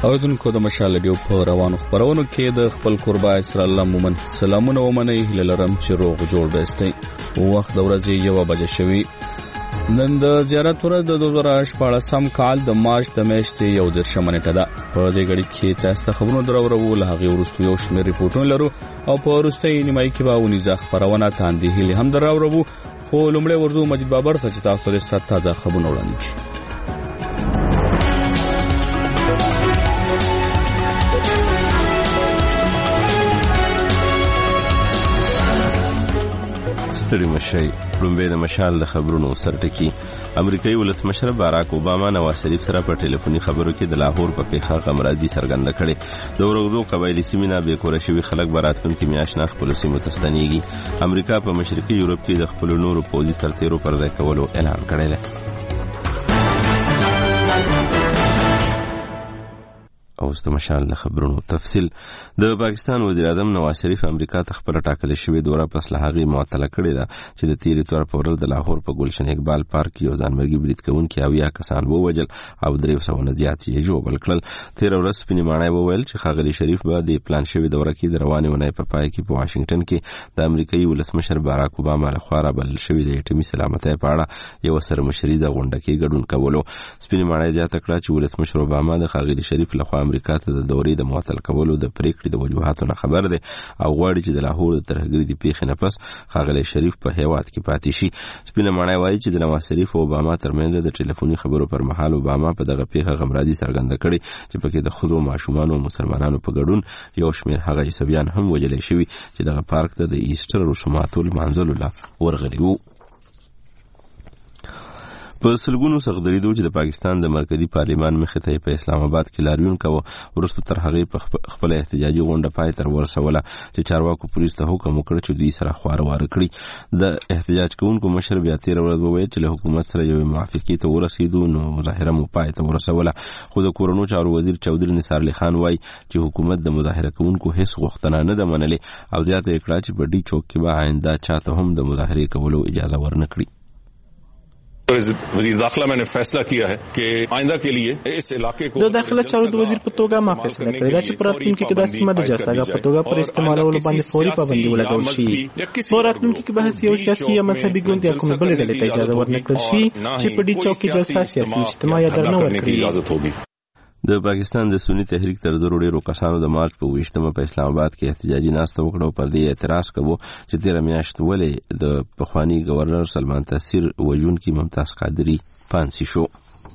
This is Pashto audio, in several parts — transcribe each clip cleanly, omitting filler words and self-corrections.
اوریدونکو د مشال ډیو په روانو خبرونو کې د خپل قربا اسرائیل مومن سلامونه ومني هللرم چې روغ جوړ بهستي وخت د ورځې 1 بجې شوي. نن د زیارت ورځ د 2014 کال د مارچ د میاشتې 11 نیټه ده. په دې غړي کې تاسو خبرونه درورو له هغه وروسته یو شمېر ریپورتونه لرو او په وروستي نیمایي کې به ونیزه خبرونه تاندې هلي هم درورو. خو لومړی ورزو مجید بابر ته چې تاسو د تازه خبرونه وړاندې کړئ. ستړي مشي لومبه د مشال د خبرونو سرټکی. امریکایي ولسمشر باراک اوباما نواز شریف سره په ټلیفوني خبرو کې د لاهور په پیښه غمرازي څرګنده کړې. د ورغدو قبایلی سیمه به کور شوی خلک براتون کې میاشنا خپل سیمو تستنیږي. امریکا په مشرقي یورپ کې د خپل نورو پوځي سرتیرو پر ځای کولو اعلان کړی دی. اوس د مشال د خبرونو تفصیل. د پاکستان وزیر اعظم نواز شریف امریکا ته خپل ټاکل شوی دوره پس له هغه معطله کړې ده چې د تیری تور په ورځ د لاهور په ګلشن اقبال پارک یو ځانمرګي برید کوونکي 90 کسان ووجل او 300 نه زیات یې جوړ کړل. تیر ورځ سپینې ماڼۍ وویل چې خاغلی شریف به د پلان شوی دوره کې د روانې ونې په پای کې په واشنگټن کې د امریکایي ولسمشر باراک اوباما له خوا بل شوی د اټومي سلامتۍ په اړه یو سرمشري د غونډه کې ګډون کولو. سپینې ماڼۍ زیاته کړه چې ولسمشر اوباما د خاغلی شریف له خوا امریکا ته د دورې د معطل کولو د پریکړې د وجوهاتو نه خبر دی او غواړي چې د لاهور د ترهګرۍ د پیښې نه پس خاغلی شریف په هیواد کې پاتې شي. سپینه ماڼۍ وایي چې د نواز شریف او اوباما ترمنځ د ټلیفوني خبرو پر مهال اوباما په دغه پیښه غمرازي څرګنده کړې چې پکې د ښځو، ماشومانو او مسلمانانو په ګډون یو شمېر هغه عیسویان هم وژل شوي چې دغه پارک ته د ایسټر رسوماتو لمانځلو لا ورغلي وو. په سلګونو سغدریدو چې د پاکستان د مرکزی پارلیمان مخې ته په اسلام آباد کې لاریون کوي ورسته تر هغه په خپل احتجاجي غونډه پای تر ورسوله چې چارواکو پولیس ته حکم وکړ چې دوی سره خوار کړي. د احتجاج کوونکو مشر بیا تیر ورځ وویل چې له حکومت سره یو موافقه ته ورسېدو نو مظاهره مو پای ته ورسوله. خو د کورونو چارو وزیر چودري نثار علي خان وایي چې حکومت د مظاهره کوونکو هیڅ غوښتنه نه ده منلې او زیاته کړه چې په ډي چوک کې به آینده چاته هم د مظاهره کولو اجازه ورنکړي. वजीर दाखिला मैंने फैसला किया है कि आइंदा के लिए इस इलाके को د داخله چارو د وزیر په توګه ما فیصله کړې ده چې په راتلونکي کې د سیمه د جاساګه په توګه پر استعمالولو باندې فوري پابندي ولګول شي. په راتلونکي کې به یو سیاسي یا مذهبي ګوند یا کومه بلې ډلې ته اجازه ورنکړل شي چې په ډي چوک کې جلسه سیاسي اجتماع یا درنه ورکړي. د پاکستان د سنی تحریک تر ډیرو کسانو د مارچ په 20مه په اسلام آباد کې احتجاجي ناسته وکړه پر دې اعتراض کوي چې تیر میاشت ولې د پخوانی گورنر سلمان تاثیر وجونکي ممتاز قادری پانسی شو.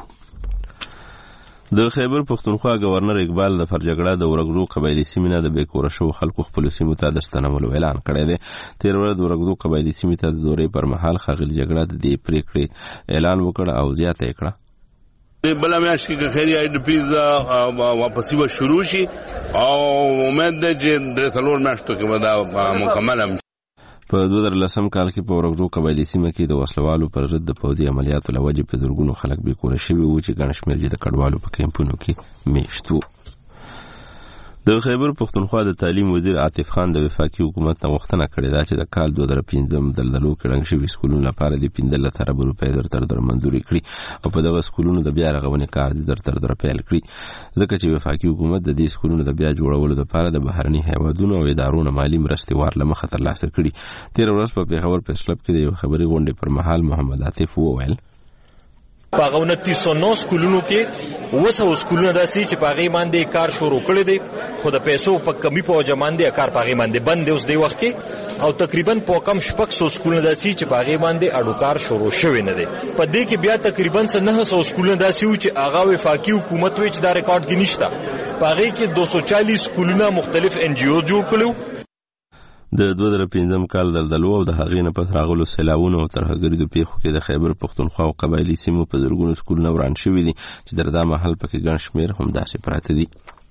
د خیبر پختونخوا گورنر اقبال د فرجګړه د ورغدو قبایلی سیمه د بیکور شو خلکو خپل سیمه ته د ستنولو اعلان کړی دی. تیر ورځ ورغدو قبایلی سیمه ته د دورې پر مهال خغل جګړه د دې پریکړې اعلان وکړ او زیاته کړه بلا میاشت کې خیری آی ډی پیز واپسی به شروع شي او امید ده چې د څلور میاشتو کې به دا مکمل هم. په 2010 کال کې په ورغدو قبایلی سیمه کې د وسلوالو پر ضد د پوځي عملیاتو لوجه په زرګونو خلک به کور شوي وو چې ګڼ شمېر د کډوالو په کیمپونو کې میشت وو. د خیبر پختونخوا د تعلیم وزیر عاطف خان د وفاقي حکومت ته غوښتنه کړې ده چې د کال 2015 دلدلو کې رنګ شوي سکولونو لپاره د 15 ارب روپۍ در منځوري کړي او په دغه سکولونو د بیا رغونې کار در پیل کړي ځکه چې وفاقي حکومت د دې سکولونو د بیا جوړولو لپاره د بهرني هیوادونو او ادارو مالي مرستې ورله مخه ترلاسه کړي. تیر ورځ په پیښور پریس کلب کې د یو خبري غونډې پر مهال محمد عاطف وویل په 2909 سکولونو کې 200 سکولونه داسي چې په هغه باندې کار شروع کړی دی خو د پیسو په کمی په وجه باندې کار په هغه باندې بند دی اوس دی وخت کې او تقریبا په کم 600 سکولونه داسي چې په هغه باندې اډو کار شروع شوی نه دی. په دې کې بیا تقریبا 900 سکولونه داسي چې هغه وفاقي حکومت وی چې دا ریکارډ کې نشته. په هغه کې 240 سکولونه مختلف ان جی او جوړ کړو. د 2015 کال دلدلو او د هغې نه پس راغلو سیلاوونو او ترهګرۍ د پیښو کې د خیبر پختونخوا او قبایلی سیمو په زرګونو سکولونه وران شوي دي چې تر دا مهال پکې ګڼ شمېر همداسې پراته دي.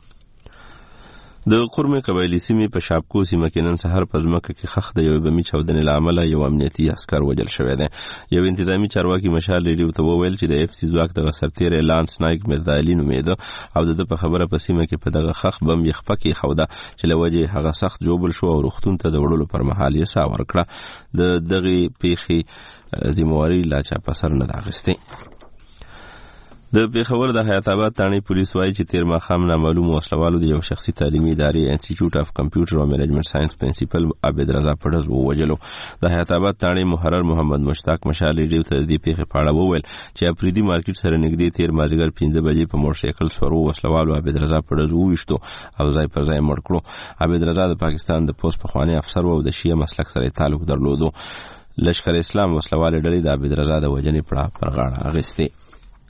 د قرمه قبایلی سیمې په شاپکو سیمه کې نن سحر په ځمکه کې خښ د یو بمي چاودنې له امله یو امنیتي عسکر وژل شوی دی. یو انتظامی چارواکي مشال ریډیو ته وویل چې د اف سی ځواک دغه سرتیری لانس نایک مرزا علي نومېده او د په خبره په سیمه کې په دغه خښ بم یې خپه کېښوده چې له وجې هغه سخت جوبل شو او روغتون ته د وړلو پر مهال یې ساه ورکړه. د دغې پیښې ذمهواري لا چا په سر نه ده اخیستې. د پیښور د حیات آباد تاڼې پولیس وایي چې تیر ماښام نامعلوم وسلوالو د یو شخصي تعلیمي ادارې انسټیټیوټ اف کمپیوټر او منیجمنت ساينس پرنسپل عابد رضا پړز ووجلو. د حیات آباد تاڼې محرر محمد مشتاق مشال ریډیو ته د دې پیښې په اړه وویل چې افریدي مارکیټ سره نږدې تیر مازدیګر 5 بجې په موټرسایکل سوارو وسلوالو عابد رضا پړز وویشتو او ځای پر ځای مړ کړو. عابد رضا د پاکستان د پوست پخوانی افسر او د شیعه مسلک سره تعلق درلودو. لشکر اسلام وسلوال ډلې د عابد رضا د وژنې پړه پر غاړه اخیستې.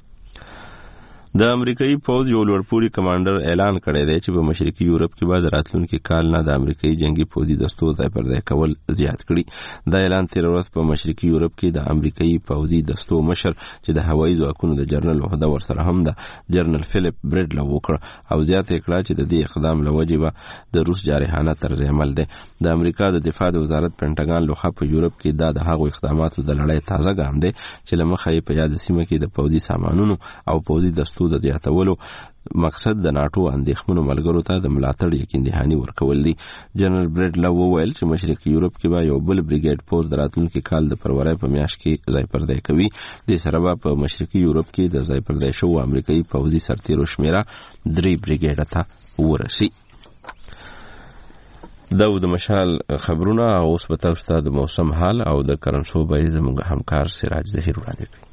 د امریکایي پوځ یو لوړپوړي کمانډر اعلان کړی دی چې په مشرقي یورپ کې به د راتلونکي کال نه د امریکایي جنگي پوځي دستو ځای پر ځای کول زیات کړي. دا اعلان تیر ورځ په مشرقي یورپ کې د امریکایي پوځي دستو مشر چې د هوایي ځواکونو د جنرال عہده ورسره هم د جنرال فلیپ بریډ له وکړه او زیاته کړه چې د دې اقدام له وجې به د روس جارحانه طرز عمل دی. د امریکا د دفاع د وزارت پینټاګان لوخه په یورپ کې د هغو اقداماتو د لړۍ تازه ګام دی چې له مخه یې په یاد سیمه کې د پوځي سامانونو او پوځي دستو د زیاتولو مقصد د ناټو اندېښمنو ملګرو ته د ملاتړ یقین دهاني ورکول دي. جنرال بریډ له وویل چې مشرقي یورپ کې به یو بل بریګیډ پوځ د راتلونکي کال د فروری په میاشت کې ځای پر ځای کوي. د سره به په مشرقي یورپ کې د ځای پر ځای شو امریکایي پوځي سرتیرو شمیره 3 بریګیډ ته ورسي. د مشال خبرونه اوس به تاسو ته د موسم حال او د کرنسو بیه زموږ همکار سراج ظهیر وړاندې کوي.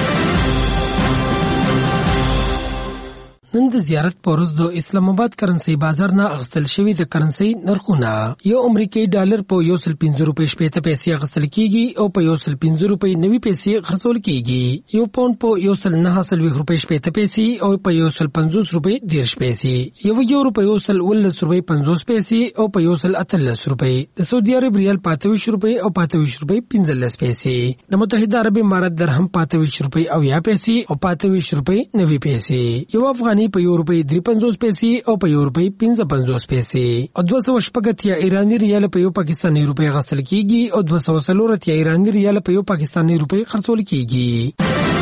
نن د زیارت په ورځ د اسلام آباد کرنسي بازار نه اغستل شوی د کرنسي نرخونه یو امریکایي ډالر په 1.50 روپۍ شپېته پیسې اغستل کیږي او په 1.50 روپۍ 90 پیسې خرڅول کیږي. یو پاوند په 1.9 روپۍ شپېته پیسې او په 1.50 روپۍ 10 پیسې. یو روپۍ 1.10 روپۍ 50 پیسې او په 1.18 روپۍ. د سعودي عرب ریال 25 روپۍ او 25 روپۍ 15 پیسې. د متحده عرب امارات درهم 25 روپۍ او 10 پیسې او 25 روپۍ 90 پیسې. یو افغاني په یو روپۍ 53 پیسې او په یو روپۍ 55 پیسې. او 280 ایرانی ریال په یو پاکستاني روپۍ غسل کیږي او 240 ایرانی ریال په یو پاکستاني روپۍ خرڅول کیږي.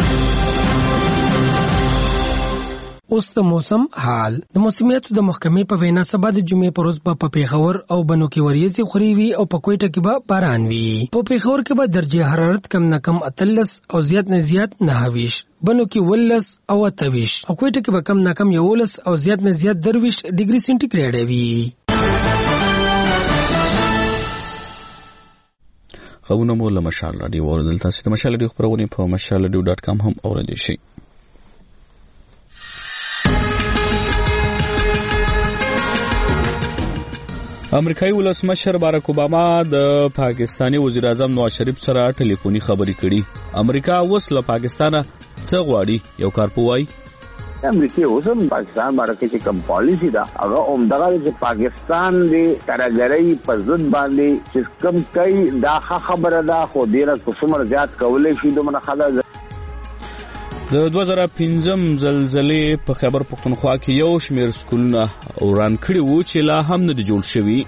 اوس د موسم حال. د موسمیاتو د محکمې په وینا سبا د جمعې پر ورځ په پیښور او بنو کې وریځې خوري وي او په کوټه کې به باران وي. په پیښور کې به درجه حرارت کم نه کم 38 او زیات نه زیات 29، بنو کې 19 او 28 او کوټه کې به کم نه کم 11 او زیات نه زیات 23 ډیګري سنټیګریډ وي. خبرونه مو له مشال رادیو اوریدل. تاسو د مشال رادیو خبرونه په mashalradio.com هم اوریدئ شئ. امریکایي ولسمشر باراک اوباما د پاکستانی وزیر اعظم نواز شریف سره ټلیفوني خبرې کړي. امریکا اوس له پاکستانه څه غواړي؟ یو کارپوهی امریکای اوسم پاکستان باندې چې کوم پالیسی دا هغه عمدغه چې پاکستان د ترګرۍ په ضد باندې چې کوم کوي دا خبره ده خو ډیره څومره زیات کولای شي دومره خلاص. د 2005 زلزلې په خیبر پختونخوا کې یو شمېر سکولونه وران کړي وو چې لا هم نه دي جوړ شوي.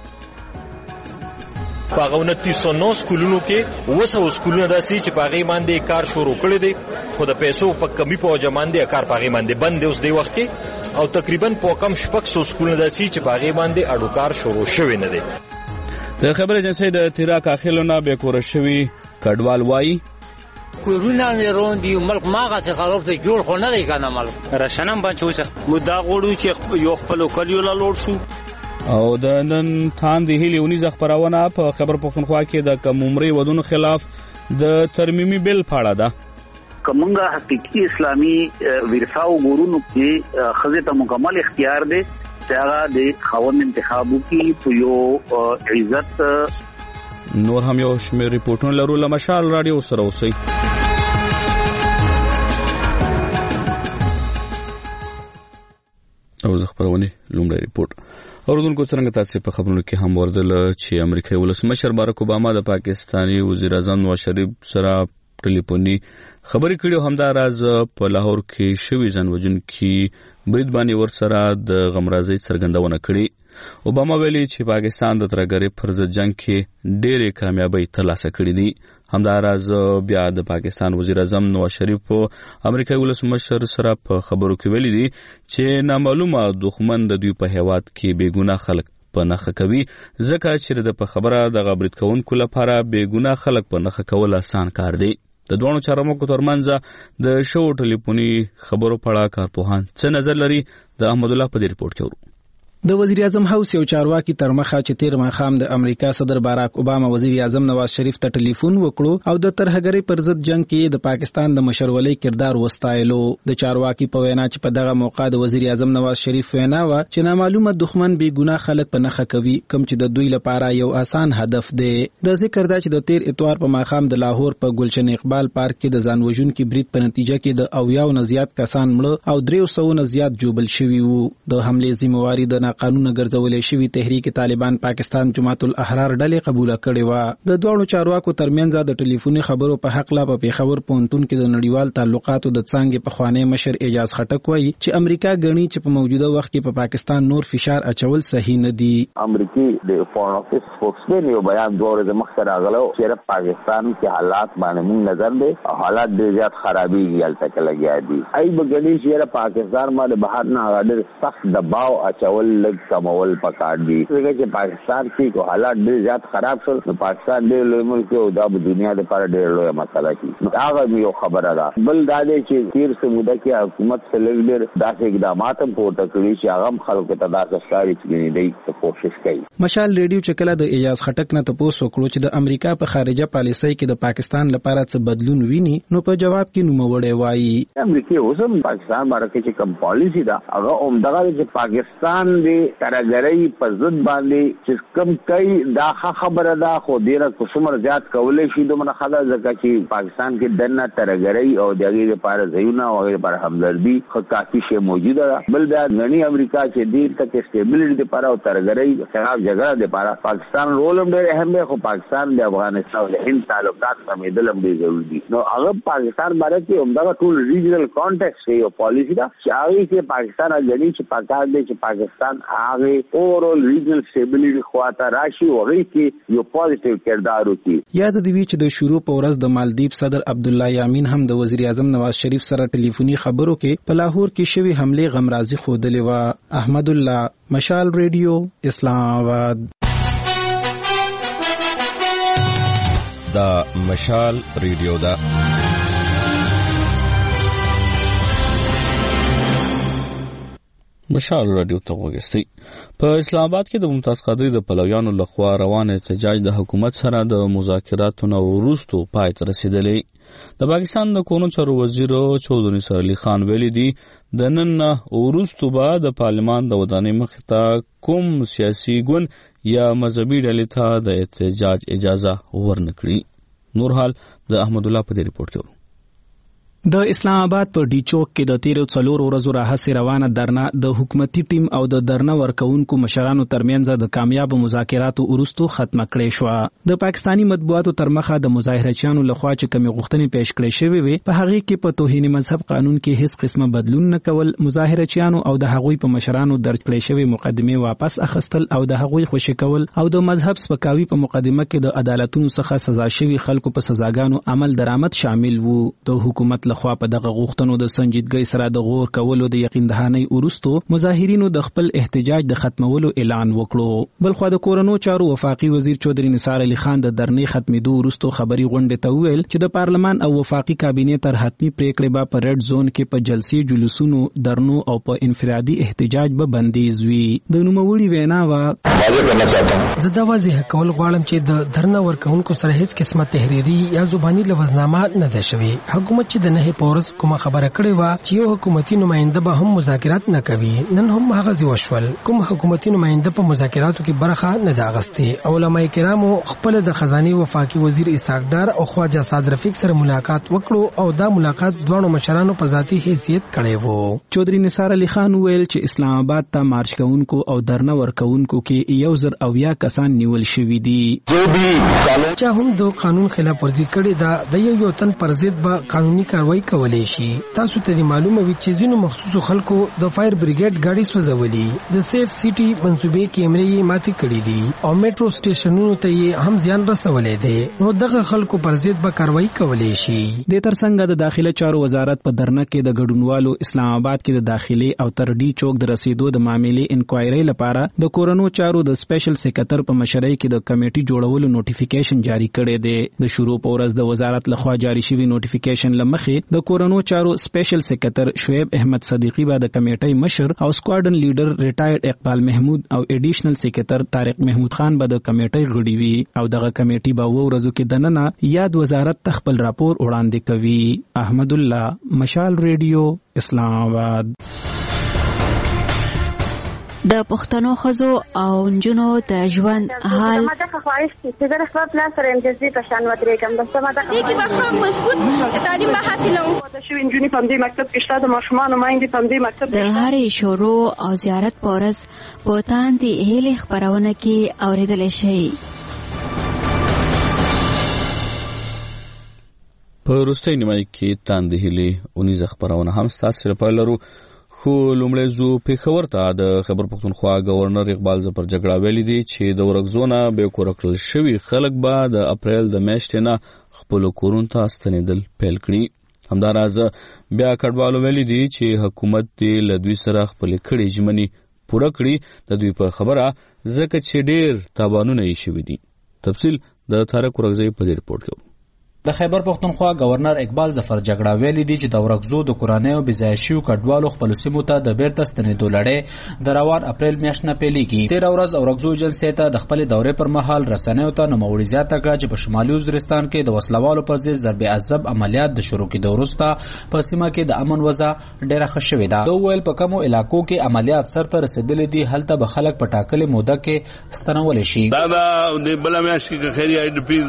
په 2909 سکولونو کې 200 سکولونه داسې چې په هغې باندې کار شروع کړی دی خو د پیسو په کمی په وجه باندې کار په هغې باندې بند دی اوس دی وخت کې او تقریبا په کم 600 سکولونه داسې چې په هغې باندې اډو کار شروع شوی نه دی. د خبر ایجنسۍ د تیرا کاخیلونه بې کوره شوي کډوال وایي کورونا نيرون دی ملک ماغه ته خلاف ته جوړ خو نه دی کنه ملک راشنم باندې مدا غوړو چې یو خپل کلیو لا لوړ شو. او د نن تان دی هیلی ونیزه خبرونه په خبر پختونخوا کې د کم عمري ودونو خلاف د ترمیمي بل پاړه ده. کومه حقيقي اسلامي ورثه وګورونو کې خزه ته مکمل اختیار دی چې هغه د خاوند انتخابو کې په یو عزت. نور هم یو شمېر ریپورتونه لرو له مشال رادیو سره اوسئ. او زه خبرونه لومړی ریپورت اوردونکو څنګه تاسو په خبرونو کې هم وردل چې امریکایي ولسمشر باراک اوباما د پاکستانی وزیر اعظم نواز شریف سره ټلیفوني خبرې کړې. همدا راز په لاهور کې شوی ځانوژونکي برید باندې ورسره د غمرازۍ څرګندونه کړې. اوباما ویلي چې پاکستان د ترګرۍ پر ضد جنگ کې ډېرې کامیابۍ ترلاسه کړې دي. همدا راز بیا د پاکستان وزیر اعظم نواز شریف امریکایي ولسمشر سره په خبرو کې ویلي دي چې نامعلومه دښمن د دوی په هیواد کې بېګناه خلک په نخښه کوي ځکه چې د په خبره د برید کوونکو لپاره بېګناه خلک په نخښه کول آسان کار دی. د دوه چارواکو ترمنځ د شو ټلیفوني خبرو په اړه کارپوهان څه نظر لري د احمد الله په دې ریپورت کې ورو. د وزیر اعظم هاوس یو چارواکي تر مخه چې تیر ماښام د امریکا صدر باراک اوباما وزیر اعظم نواز شریف ته ټلیفون وکړو او د ترهګرۍ پر ضد جنگ کې د پاکستان د مشرولۍ کردار وستایلو. د چارواکي په وینا چې په دغه موقع د وزیر اعظم نواز شریف وینا و چې نامعلومه دښمن بې ګناه خلک په نخښه کوي کوم چې د دوی لپاره یو آسان هدف دی. د ذکر دا چې د تیر اتوار په ماښام د لاهور په گلشن اقبال پارک کې د ځان وژونکي برید په نتیجه کې د 80 نه زیات کسان مړه او 300 نه زیات جوبل شوي وو. د حملې ذمہواری د ناقانونه ګرځول شوی تحریک طالبان پاکستان جماعت الاحرار ډلې قبول کړې و. د دوه چارواکو ترمنځ د ټلیفوني خبرو په حق لا په پیښور پونتون کې د نړیوال تعلقاتو د څنګه په خوانی مشر اعجاز خټک وایي چې امریکا غني چې په موجوده وخت کې په پاکستان نور فشار اچول صحیح نه دي. امریکای د فورن افیس سپوکسمن یو بیان دوه ورځې مخکې راغلو چې پاکستان کې حالات باندې موږ نظر دي او حالات ډېر زیات خرابېږي هلته کې لګیا دي. ای بغني چې پاکستان باندې بهر نه غاډر سخت دباو اچول لږ کمول پکار دي. څنګه چې پاکستان کې کو حالات ډېر زیات خراب شول نو پاکستان ډېر لوی ملک او د دنیا لپاره ډېر لوی مسله دي. هغه یو خبره ده. بل دا دی چې تیر څه موده کې حکومت سلیګر داسې اقدامات هم پورته کړی چې هغه خلکو ته داسې ښکاري چې دوی کوشش کوي. مشال ریډیو چې کله د اعجاز خټک نه تاسو وکړو چې د امریکا په خارجه پالیسۍ کې د پاکستان لپاره څه بدلون ویني نو په جواب کې نوموړی وایي امریکا اوس هم پاکستان باندې چې کوم پالیسی ده هغه عمدغه چې پاکستان دی ترګرۍ په ضد باندې چې کم کوي دا خبره ده خو ډیره کومر زیات کولای شي دومره خلا ځکه چې پاکستان کې دنه ترګرۍ او دغه لپاره ځایونه او لپاره همدردي خو کافي شی موجوده ده. بل دا غني امریکا چې ډیر تک سټیبلیټي لپاره او ترګرۍ خلاف جګړه لپاره پاکستان رول هم ډیر اهم دی خو پاکستان د افغانستان او د هند تعلقات سمېدل هم ډیر ضروري دي. نو هغه پاکستان باندې چې عمدغه ټول ریجنل کانټیکس یو پالیسی ده چې هغه کې پاکستان غني چې پاکستان دی چې پاکستان هغه اورال ریجنل سټیبلیټي خواته راشي او هغه کې یو پوزټیو کردار وکړي. یاد دی چې د شروع په ورځ د مالدیپ صدر عبد الله یامین هم د وزیر اعظم نواز شریف سره ټلیفوني خبرو کې په لاهور کې شوی حمله غمرازي خودلې و. احمد الله، مشال ریډیو، اسلام آباد. دا مشال ریډیو دا مشال رادیو ته وګورئ. په اسلام آباد کې د ممتاز قادری د پلویانو لخوا روان احتجاج د حکومت سره د مذاکراتو نه وروسته پای ته رسیدلی. د پاکستان د قانون چارو وزیر چودھری نصر علي خان ویلي دي د نن وروسته به د پارلمان د ودانۍ مخې ته کوم سیاسي ګوند یا مذهبي ډلې ته د احتجاج اجازه ورنکړي. نور حال د احمد الله په دې ریپورت کې. د اسلام آباد په ډی چوک کې د 13 ورځو راهیسې روانه درنه د حکومتي ټیم او د درنه ورکوونکو مشرانو ترمنځ د کامیاب مذاکراتو وروسته ختمه کړې شو. د پاکستانی مطبوعاتو تر مخه د مظاهرچیانو لخوا چې کومې غوښتنې پیش کړې شوې وي په هغه کې په توهین مذهب قانون کې هیڅ قسمه بدلون نه کول، مظاهرچیانو او د هغوی په مشرانو درج کړې شوې مقدمه واپس اخیستل او د هغوی خوشی کول او د مذهب سپکاوي په مقدمه کې د عدالتونو څخه سزا شوي خلکو په سزاګانو عمل درآمد شامل وو. د حکومت لخوا په دغه غوښتنو د سنجیدګۍ سره د غور کولو د یقین دهانۍ وروسته مظاهرینو د خپل احتجاج د ختمولو اعلان وکړو. بلخو د کورونو چارو وفاقي وزیر چودھری نثار علي خان د درنې ختمېدو وروسته خبري غونډې ته وویل چې د پارلمان او وفاقي کابینې تر حتمي پریکړې به په ریډ زون کې په جلسې جلوسونو درنو او په انفرادي احتجاج به بندیز وي. د نوموړي وینا وا زه دا واضح کول غواړم چې د درنه ورکوونکو سره هیڅ قسمه تحریري یا زبانی لوزنامه نه ده شوې. حکومت چې د نه پورز کومه خبره کړې و چې یو حکومتي نماینده به هم مذاکرات نه کوي، نن هم هغه ځای وشول. کوم حکومتي نماینده په مذاکراتو کې برخه نه ده اخیستې. علماء کرامو خپل د خزانه وفاقي وزیر اسحاق ډار او خواجه سعد رفیق سره ملاقات وکړو او دا ملاقات دوه مشرانو په ذاتي حیثیت کړی وو. چودھری نثار علي خان ویل چې اسلام آباد ته مارچ کوونکو او درنه ورکوونکو کې 1,000 کسان نیول شوي دي. چا هم د قانون خلاف ورزي کړې ده د یو تن پر ضد به قانوني کاروایی کاروایی کولای شي. تاسو ته معلومه وي چې ځینو مخصوصو خلکو د فایر بریګیډ گاډي سوځولې. د سیف سیټي منصوبې کیمرې یې ماتې کړې دي او میټرو سټیشنونو ته یې هم زیان رسولې دي. نو دغه خلکو پر ضد به کاروایی کولای شي. د ترڅنګ د داخله چارو وزارت په درنه کې د ګډونوالو اسلام آباد کې د داخلي او ترډي چوک د رسیدو د معاملې انکوایري لپاره د کورونو چارو د سپیشل سیکریټر په مشرۍ کې د کمیټې جوړولو نوټیفیکیشن جاری کړی دی. د شروع په ورځ د وزارت لخوا جاری شوی نوټیفیکیشن لمخې د کورونو چارو سپیشل سیکریټر شعیب احمد صدیقی به د کمیټې مشر او سکواډن لیډر ریټایرډ اقبال محمود او ایډیشنل سیکریټر طارق محمود خان به د کمیټې غړي وي او دغه کمیټې به ورځو کې دننه یاد وزارت خپل راپور وړاندې کوي. احمد الله، مشال ریډیو، اسلام آباد. د پښتنو ښځو او نجونو د ژوند حال ماته خواهش چې د خپل پلان سره امتیازي په شان ودرېږم. بس ماته دې به ښه مضبوط تعلیم به حاصلوم. د شوي نجونې په دې مکتب کې شته، د ماشومانو مایندې په دې مکتب د هرې شروع او زیارت پورز په تاندې هیلې خبرونه کې اورېدل شي. په وروستۍ نیمایي کې تاندې هیلې اونیزه خبرونه هم ستاسو لپاره لرو. خو لومړی زو پېښور ته د خیبر پښتونخوا گورنر اقبال ظفر جګړه ویلي دي چې د ورکزو نه بې کوره کړل شوي خلک به د اپریل د میاشتې نه خپلو کورونو ته ستنېدل پیل کړي. همداراز بیا کډوالو ویلي دي چې حکومت دې له دوی سره خپلې کړې ژمنې پوره کړي د دوی په خبره، ځکه چې ډېر تاوانونه یې شوي دي. تفصیل د طارق ورکزی په دې رپورټ کې. د خیبر پښتونخوا گورنر اقبال ظفر جګړه ویلي دي چې د ورکزو د کورنیو بځای شویو کډوالو خپل سیمو ته د بیرته ستنېدو لړۍ د روان اپریل میاشت نه پیلېږي. تېره ورځ ورکزو ایجنسۍ ته د خپلې دورې پر مهال رسنیو ته نوموړي زیاته کړه چې په شمالي وزیرستان کې د وسلوالو پر ضد ضرب عذاب عملیات د شروع کېدو وروسته په سیمه کې د امن وضع ډېره ښه شوې ده. دوی ویل په کومو علاقو کې عملیات سرته رسېدلي دي هلته به خلک په ټاکلې موده کې ستنولی شي. دا د بله میاشت کې که خیري آی ډي پیز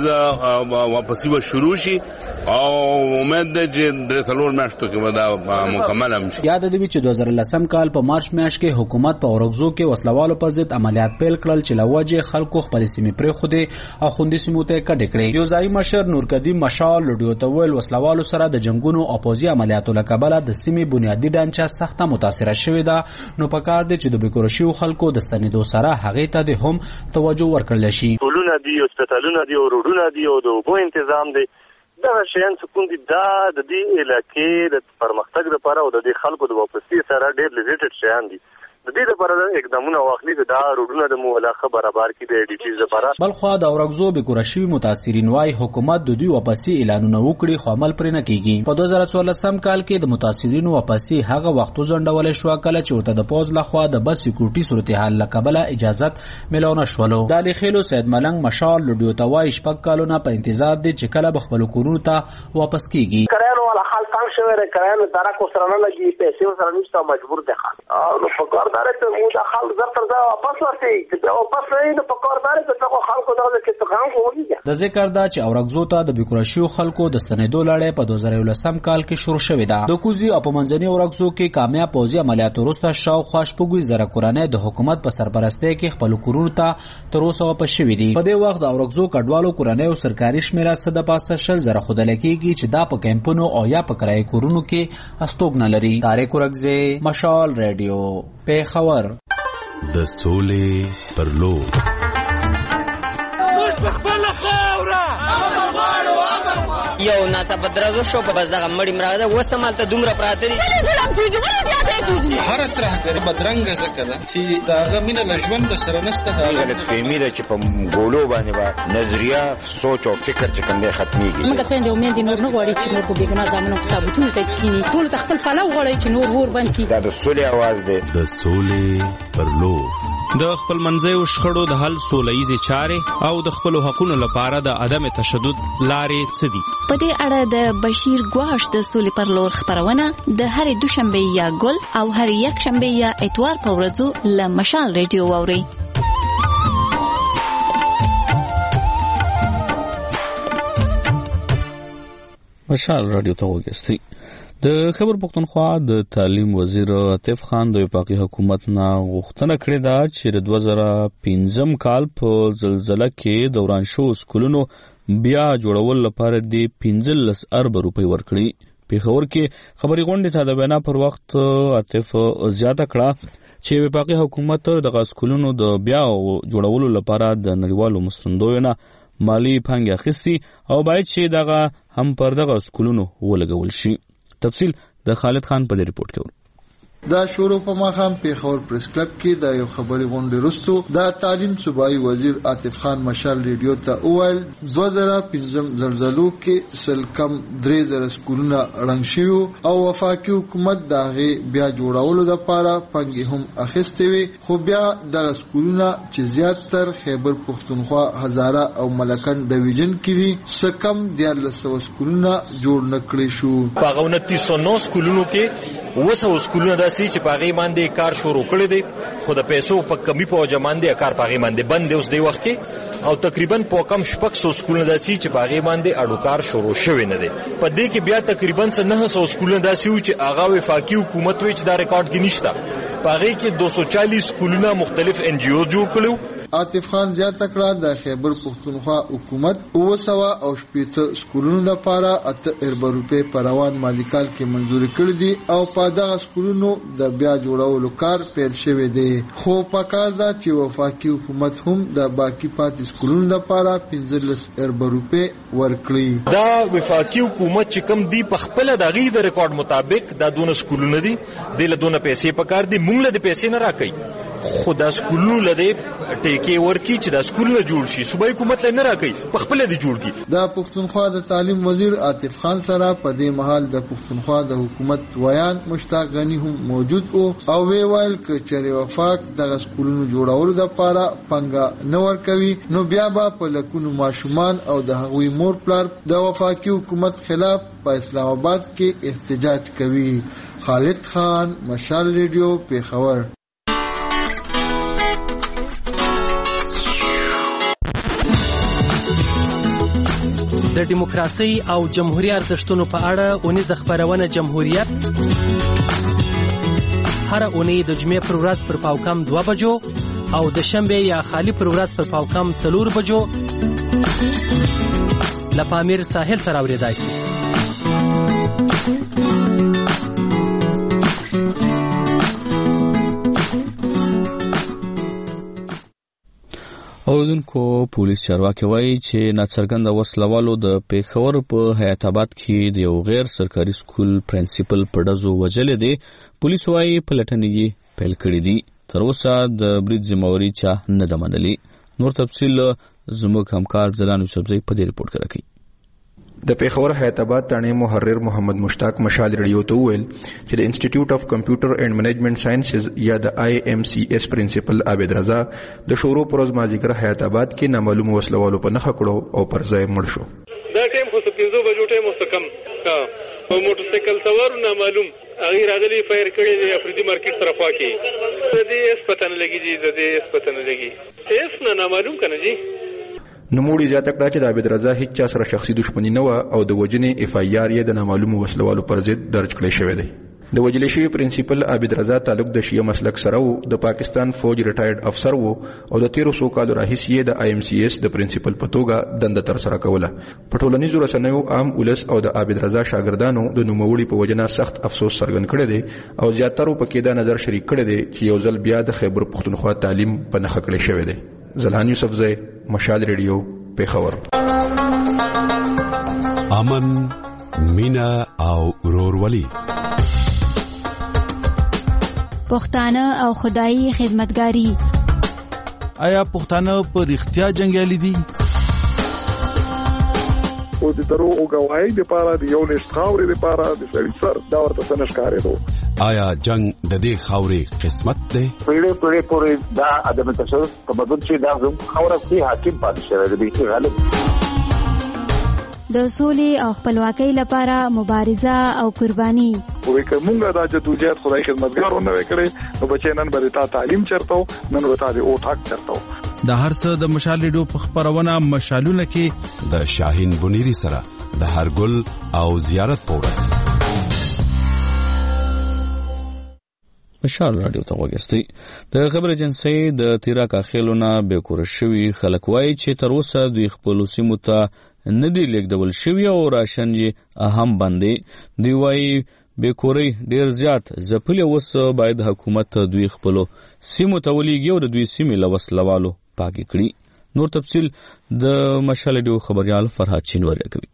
واپسي به شروع شي او امید ده چې 3 میاشتو کې به دا مکمل هم شي. یاد دې وي چې 2010 کال په مارچ میاشت کې حکومت په ورکزو کې وسلوالو پر ضد عملیات پیل کړل چې له وجې خلکو خپلې سیمې پرېښودې او خوندي سیمو ته کډې کړې. یو ځایي مشر نورکدیم مشال لډیو ته ویل وسلوالو سره د جنګونو او پوځي عملیاتو له کبله د سیمې بنیادي ډانچه سخته متاثره شوې ده، نو پکار دی چې د بېکوره شویو خلکو د ستنېدو سره هغې ته دې هم توجه ورکړل شي. ټولونه دي، هسپتالونه دي، او روډونه دي، او د اوبو تنظیم دی. دغه شیان چې کوم دي دا د دې علاقې د پرمختګ لپاره او د دې خلکو د واپسي سره ډېر لیمیټډ شیان دي. د دې لپاره اقدامونه واخلي چې دا روډونه د مولاخه برابر کړي د ایډیټیز لپاره. بلخوا د اورګزو بېکوره شوي متاثرین وايي حکومت د دوی واپسي اعلانونه وکړي خو عمل پرې نه کیږي. په 2014 کال کې د متاثرینو واپسي هغه وخت وځنډول شو کله چې ورته د پوز لخوا د بس سکیورټي صورتحال له کبله اجازت ملونه شولو. د علي خیلو سید ملنګ مشال لډیو ته وايي شپږ کالونه په انتظار دي چې کله به خپل کورونو ته واپس کیږي. کرایانو والا حال تنګ شوی دی، کرایانو درکو سره نه لګي، پیسې سره نشته، مجبور دي خان نو فکر دار ته مو د خلک زر تر ځای واپس ورته واپس نه فکر دار ته دغه خلکو دغه کې څنګه وږي. د ذکر دا چې اورګزو ته د بېکوره شویو خلکو د ستنېدو لړۍ په 2011 کال کې شروع شوې ده. د کوزي او په منځني اورګزو کې کامیاب پوځي عملیاتو وروسته شاوخوا شپږ زره کورنۍ د حکومت په سرپرستۍ کې خپل کورونو ته تر اوسه واپس شوي دي. په دې وخت د اورګزو کډوالو کورنیو سرکاري شمېره څه د پاسه 20,000 ښودل کېږي چې دا په کیمپونو او یا په کرایي کورونو کې استوګنه لري. طارق ورکزی، مشال ریډیو، پېښور. د سولې پر لور یو ناڅاپه درزو شو په بس دغه مړی مراده وسته مالته دومره پراته دي هر ترهګر بدرنګ ځکه ده چې داغه مینه له ژوند سره نسته. دا غلط فهمي ده چې په ګولو باندې به نظریه سوچ او فکر چې کوم دی ختمېږي. موږ خویندې او میندې نور نه غواړي چې نور په بېګناه زامنو کتابتونو ته کښېني، ټولو ته خپل پلو غواړي چې نور ور بند کړي. دا د سولې اواز دی. د سولې پر لور د خپل منځیو شخړو د حل سولهییزې چارې او د خپلو حقونو لپاره د عدم تشدد لارې څه دي؟ په دې اړه د بشیر ګواش د سولې پر لور خبرونه د هرې دوشنبه یا ګل او هرې یکشنبه یا اتوار په ورځو له مشال ریډیو واورئ. مشال رادیو ته وګورئ. د خیبر پښتونخوا د تعلیم وزیر عاطف خان د وفاقي حکومت نه غوښتنه کړې ده چې د 2015 کال په زلزلہ کې دوران شو سکولونو بیا جوړول لپاره د 15 ارب روپۍ ورکړي. پیښور کې خبري غونډې ته د وینا پر وخت عاطف زیاته کړه چې وفاقي حکومت د سکولونو د بیا جوړولو لپاره د نړیوالو مرستندویو نه مالی پانګه اخیستي او باید چې دغه هم پر دغه سکولونو ولګول شي. تفصیل د خالد خان په ریپورت کې دا شروع په ماښام پیښور پریس کلب کې د یو خبري غونډې وروسته د تعلیم صوبایي وزیر عاطف خان مشال ریډیو ته وویل 2015 زلزلو کې سلکم 3000 سکولونه ړنګ شوي او وفاقي حکومت د هغې بیا جوړولو لپاره پانګې هم اخیستې وې، خو بیا دغه سکولونه چې زیاتر خیبر پښتونخوا، هزاره او ملکن ډویژن کې دي څه کم 1300 سکولونه جوړ نه کړی شو. په هغه 2909 سکولونو کې 200 سکولونه داسې چې په هغې باندې کار شروع کړی دی، خو د پیسو په کمی په وجه باندې کار په هغې باندې بند دی اوس دی وخت کې، او تقریبا په کم 600 سکولونه داسې چې په هغې باندې اډو کار شروع شوی نه دی. په دې کې بیا تقریبا 900 سکولونه داسې وو چې هغه وفاقي حکومت وایي چې دا ریکارډ کې نشته. په هغې کې 240 سکولونه مختلف NGO جوړ کړي. عاطف خان زیاته کړه د خیبر پښتونخوا حکومت 280 سکولونو لپاره 8 ارب روپے پر روان مالی کال کې منځوري کړې دي او په دغه سکولونو د بیا جوړولو کار پیل شوی دی، خو پکار دا چې وفاقي حکومت هم د باقی پاتې سکولونو لپاره 15 ارب روپے ورکړي. دا وفاقي حکومت چې کوم دی په خپل د غي د ریکارډ مطابق دا دونه سکولونه دي د لدونه پیسې پکار دي، مونږ له پیسې نه راکړي، خو دا سکولونو لدی ټیکې ورکی چې دا سکولونه جوړ شي صوبایي حکومت نه راکړي، په خپل دی جوړ کی. د پښتونخوا د تعلیم وزیر عاطف خان سره په دې مهال د پښتونخوا د حکومت ویان مشتاق غنی هم موجود او ویل چې وفاق د سکولونو جوړولو لپاره پنګه نه ورکوي نو بیا به په لکونو ماشومان او د هغوی مور پلار د وفاقي حکومت خلاف په اسلام آباد کې احتجاج کوي. خالد خان، مشال ریډیو، پیښور. د دیموکراسي او جمهوریت ارزښتونو په اړه اونیزه خبرونه جمهوریت هر اونۍ د جمعې پر ورځ پر پاوکم 2 بجو او د شنبه یا خالی پر ورځ پر پاوکم 4 بجو لپامیر ساحل سره اوریدای شي. اوردونکو پولیس چارواکي وایي چې ناڅرګنده وسلوالو د پیښور په حیات آباد کې د یو غیر سرکاري سکول پرنسپل په ډزو وژلې دي. پولیس وایي پلټنې پیل کړې دي، تر اوسه د برید ذمہواري چا نه ده منلې. نور تفصیل زموږ همکار زلان یوسفزی په دې ریپورت کې راکوي. د پیښور حیات آباد تانې محرر محمد مشتاق مشال ریډیو ته وویل چې د انسټیټیوټ اف کمپیوټر اینڈ مینجمنٹ ساينسز یا د IMCS پرنسپل عابد رضا د شورو پروز مازیګر حیات آباد کې نامعلوم وسلوالو په نخښه کړو او پر ځای مړ شو. دا ټیم خو 15 بجو ټیم مستقم او موټر سایکل سوار نامعلوم هغه راغلي فایر کړي د افریدي مارکیټ طرفا کې د دې اس پته نه لګي دي، د دې اس پته نه لګي، اس نه نامعلوم کنه جی. نوموړي زیاته کړه چې د عابد رضا هیڅ چا سره شخصي دښمني نه و او د وجنې FIR یې د نامعلومو وسلوالو پر ضد درج کړی شوی دی. د وجلې شوي پرنسپل عابد رضا تعلق د شیعه مسلک سره و، د پاکستان فوج ریټایرډ افسر و او د 1300 کالو راهیسې یې د IMCS د پرنسپل په توګه دنده ترسره کوله. په ټولنیزو رسنیو عام ولس او د عابد رضا شاګردانو د نوموړي په وجنه سخت افسوس څرګند کړی دی او زیاترو پکې دا نظر شریک کړی دی چې یو ځل بیا د خیبر پښتونخوا تعلیم په نښه کړی شوی دی. زلان یوسفزی، مشال ریډیو، پیښور. امن، مینا او ورورولي، پښتانه او خدایي خدمتګاری. آیا پښتانه په رښتیا جنگیالي دي؟ او د دروغ گواهی لپاره د یو لښت خاورې لپاره د سړي سر دا ورته څه نشکارېدو. آیا جنگ د دې خاورې قسمت دی؟ پیړې پورې دا عدم تشدد په بدل چې دا زموږ خاوره کې حاکم پاتې شوی دی چې غالب د سولې او خپلواکۍ لپاره مبارزه او قرباني. وې کومه دا جدوجہد خدای خدمتګارونه وکړي نو بچي نن به تا تعلیم چرته نن به تا د او ټاک چرته. د هر څه د مشال ریډیو په خبرونه مشالونه کې د شاهین بنيري سره د هرګل او زیارت پورس مشال رادیو ته وګورئ. د خبر ایجنسی د تیرا کاخیلونه به کور شوی خلک وایي چې تر اوسه دوی خپل سیمو ته نه دی لیږدول شوي او راشن یې هم بندې. دوی وایي بیکورۍ ډیر زیات ځپلي، اوس باید حکومت دوی خپلو سیمو ته ولیږي او د دوی سیمې له وسلوالو پاکې کړي. نور تفصیل د مشال ډیو خبریال فرهاد شینواری کوي.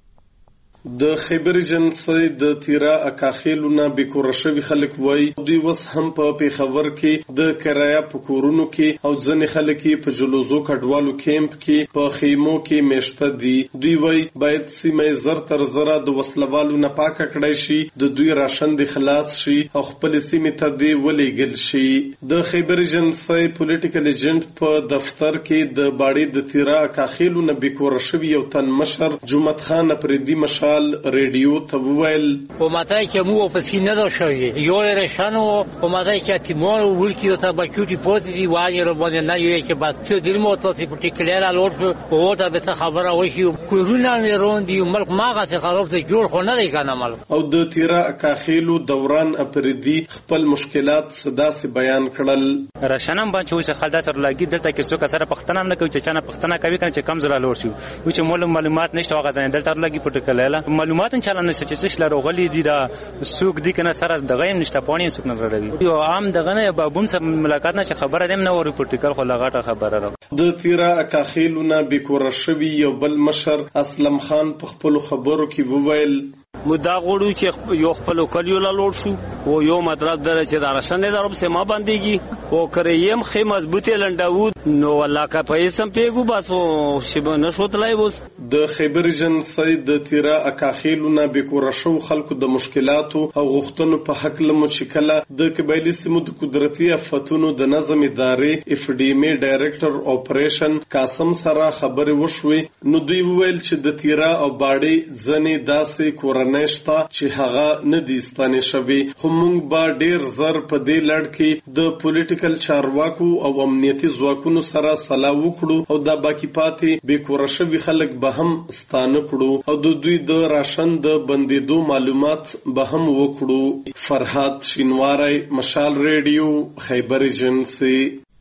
د خیبر ایجنسی د تیرا اکاخیلونه بیکوره شوي خلک وایي دوی وس هم په پیښور کې د کرایه په کورونو کې او ځینې خلک په جلوزو کډوالو کیمپ کې په خیمو کې میشته دي. دوی وایي باید سیمه زر تر زره د وسلوالو نه پاکه کړی شي، د دوی راشن د خلاص شي او خپل سیمه ته دی ولېږل شي. د خیبر ایجنسی پولیټیکل ایجنټ په دفتر کې د باړې د تیرا اکاخیلونه بیکوره شوي یو تن مشر جمعت خان پردي مشال رادیو ته وویل اومدای که مو اپسین نداشتیم یول رشان و اومدای که تیمون و ولکی تا بچوتی پوتی دی وانی رو باید نیویه که بعد تو دل موتاتی پرتیکلر الورد و وقت به تخبر آویشی و کورونا میرون دی ملک ماغت خراب دی جور خونه ریکنه مال. او د تیرا اکاخیلو دوران اپردی خپل مشکلات صدا سی بیان کړل. رشانم باندې چې خلدا سره لګي دلته کې څوک سره پښتنه نه کوي چې چانه پښتنه کوي کنه چې کم زړه لور شي و چې معلومات نشته واغه دلته لګي پرتیکلر معلومات ان شاء الله نشته چې څه لروغلي دي دا سوق دي کنه سره دغه نشته پانی سوق نه لري یو عام دغه نه بابون سره ملاقات نه چې خبره دیم نه وري پرتیکل خو لغاټه خبره را. د تیرا اکاخیلونه بیکوره شوي یو بل مشر اسلم خان په خپل خبرو کې وویل مدا غوړو چې یو خپل کلیو لاړ شو او یو مطلب در چې دارشن نه درو سما باندېږي او کریم خې مضبوطه لنډاود نو الله کا پیسم پیګو باسو شبه نشوتلای بوس. د خیبر ایجنسی د تیرا اکاخیلونه بیکوره شو خلکو د مشکلاتو او غوښتنو په حق له مشکله د قبایلی سیمو د قدرتي افتونو د نظم ادارې اف ډی ام ډایریکټر اپریشن قاسم سره خبرې وشوي نو دوی ویل چې د تیرا او باړې ځنې داسې کورنشتا چې هغه نه دي ستانه شوي خو موږ به ډیر زر په دې لړ کې د پولیټیکل چارواکو او امنیتي ځواکونو سره سلا وکړو او د باقی پاتې بیکوره شوي خلک به هم ستانه کړو او د دوی د راشن د بندیدو معلومات به هم وکړو. فرهاد شینواری مشال رادیو خیبر ایجنسی.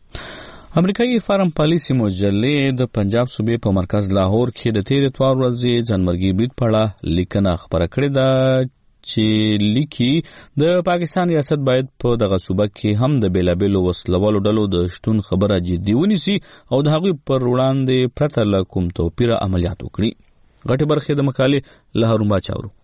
امریکایي فارم پالیسي مجلې د پنجاب صوبې په مرکز لاهور کې د تیر اتوار ورځې ځانمرګي برید په اړه لیکنه خبره کړې ده چې لیکي د پاکستان ریاست باید په دغه صوبه کې هم د بیلابیلو وسلوالو ډلو د شتون خبره جدي ونیسي او د هغوی پر وړاندې پرته له کوم توپیره عملیات وکړي. غټې برخې د مقالې له هارون باچا اورو.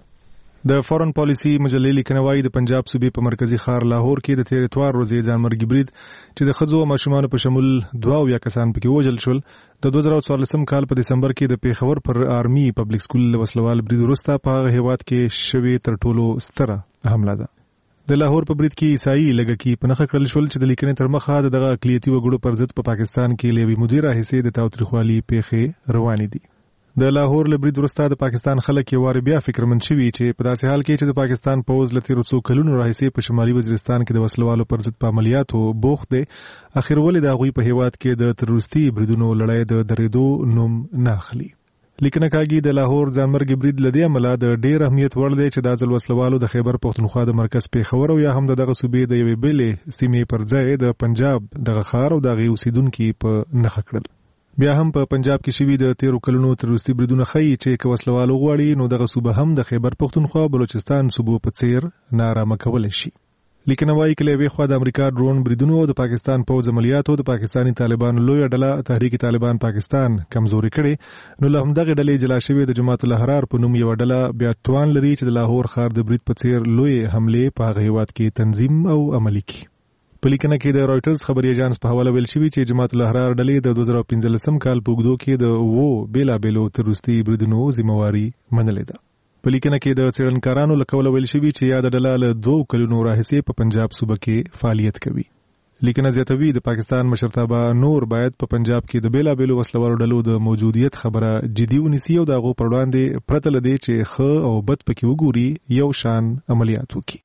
د فورن پالیسي مجلې لیکنه وايي د پنجاب صوبې په مرکزی ښار لاهور کې د تیر اتوار ورځې ځانمرګي برید چې د ښځو او ماشومانو په شمول 2 کسان پکې وژل شول د 2014 کال په دسمبر کې د پیښور پر آرمي پبلک سکول وسلوال برید وروسته په هغه هیواد کې شوې تر ټولو ستره حمله ده. د لاهور په برید کې عیسائی لږکی په نخښه کړل شول چې د لیکنې تر مخه دغه اقلیتي وګړو پر ضد په پاکستان کې لوی مدیره حصے د تاوتریخوالي پیښې روانې دي. د لاهور له برید وروسته د پاکستان خلک یو وار بیا فکرمن شوي چې په داسې حال کې چې د پاکستان پوځ له تیرو څو کلونو راهیسې په شمالي وزیرستان کې د وسلوالو پر ضد په عملیاتو بوخت دی اخر ولې د هغوی په هیواد کې د تروریستي بریدونو لړۍ د درېدو نوم نه اخلي. لیکنه کاږي د لاهور ځانمرګي برید له دې امله د ډېر اهمیت وړ دی چې دا ځل وسلوالو د خیبر پښتونخوا د مرکز پیښور او یا هم دغه صوبې د یوې بلې سیمې پر ځای د پنجاب دغه ښار او دغه اوسیدونکي په نښه کړل. بیا هم په پنجاب کې شوي د 13 کلونو تروریستي بریدونه ښیي چې که وسلوالو غواړي نو دغه صوبه هم د خیبر پښتونخوا او بلوچستان صوبو په څیر نارامه کولی شي. لیکنه وايي چې له یوې خوا د امریکا ډرون بریدونو او د پاکستان پوځ عملیاتو د پاکستاني طالبانو لویه ډله تحریک طالبان پاکستان کمزوري کړي نو له همدغې ډلې جلا شوې د جماعت الاحرار په نوم یوه ډله بیا توان لري چې د لاهور ښار د برید په څیر لوی حملې په هغه هیواد کې تنظیم او عملي کړي. په لیکنه کې د رويټرز خبري ایجانس په حواله ویل شوی چې جماعت الاحرار ډلې د 2015 کال په اوږدو کې د بیلابیلو تروریستي بریدونو ذمہواری منلې ده. په لیکنه کې د څېړنکارانو له قوله ویل شوی چې یاد ډله له 2 کلونو راهیسې په پنجاب صوبه کې فعالیت کوي. لیکنه زیاتوي د پاکستان مشرتابه نور باید په پنجاب کې د بیلابیلو وسلوالو ډلو د موجودیت خبره جدي ونیسي او د هغو پر وړاندې پرته له دې چې ښه او بد پکې وګوري یو شان عملیات وکړي.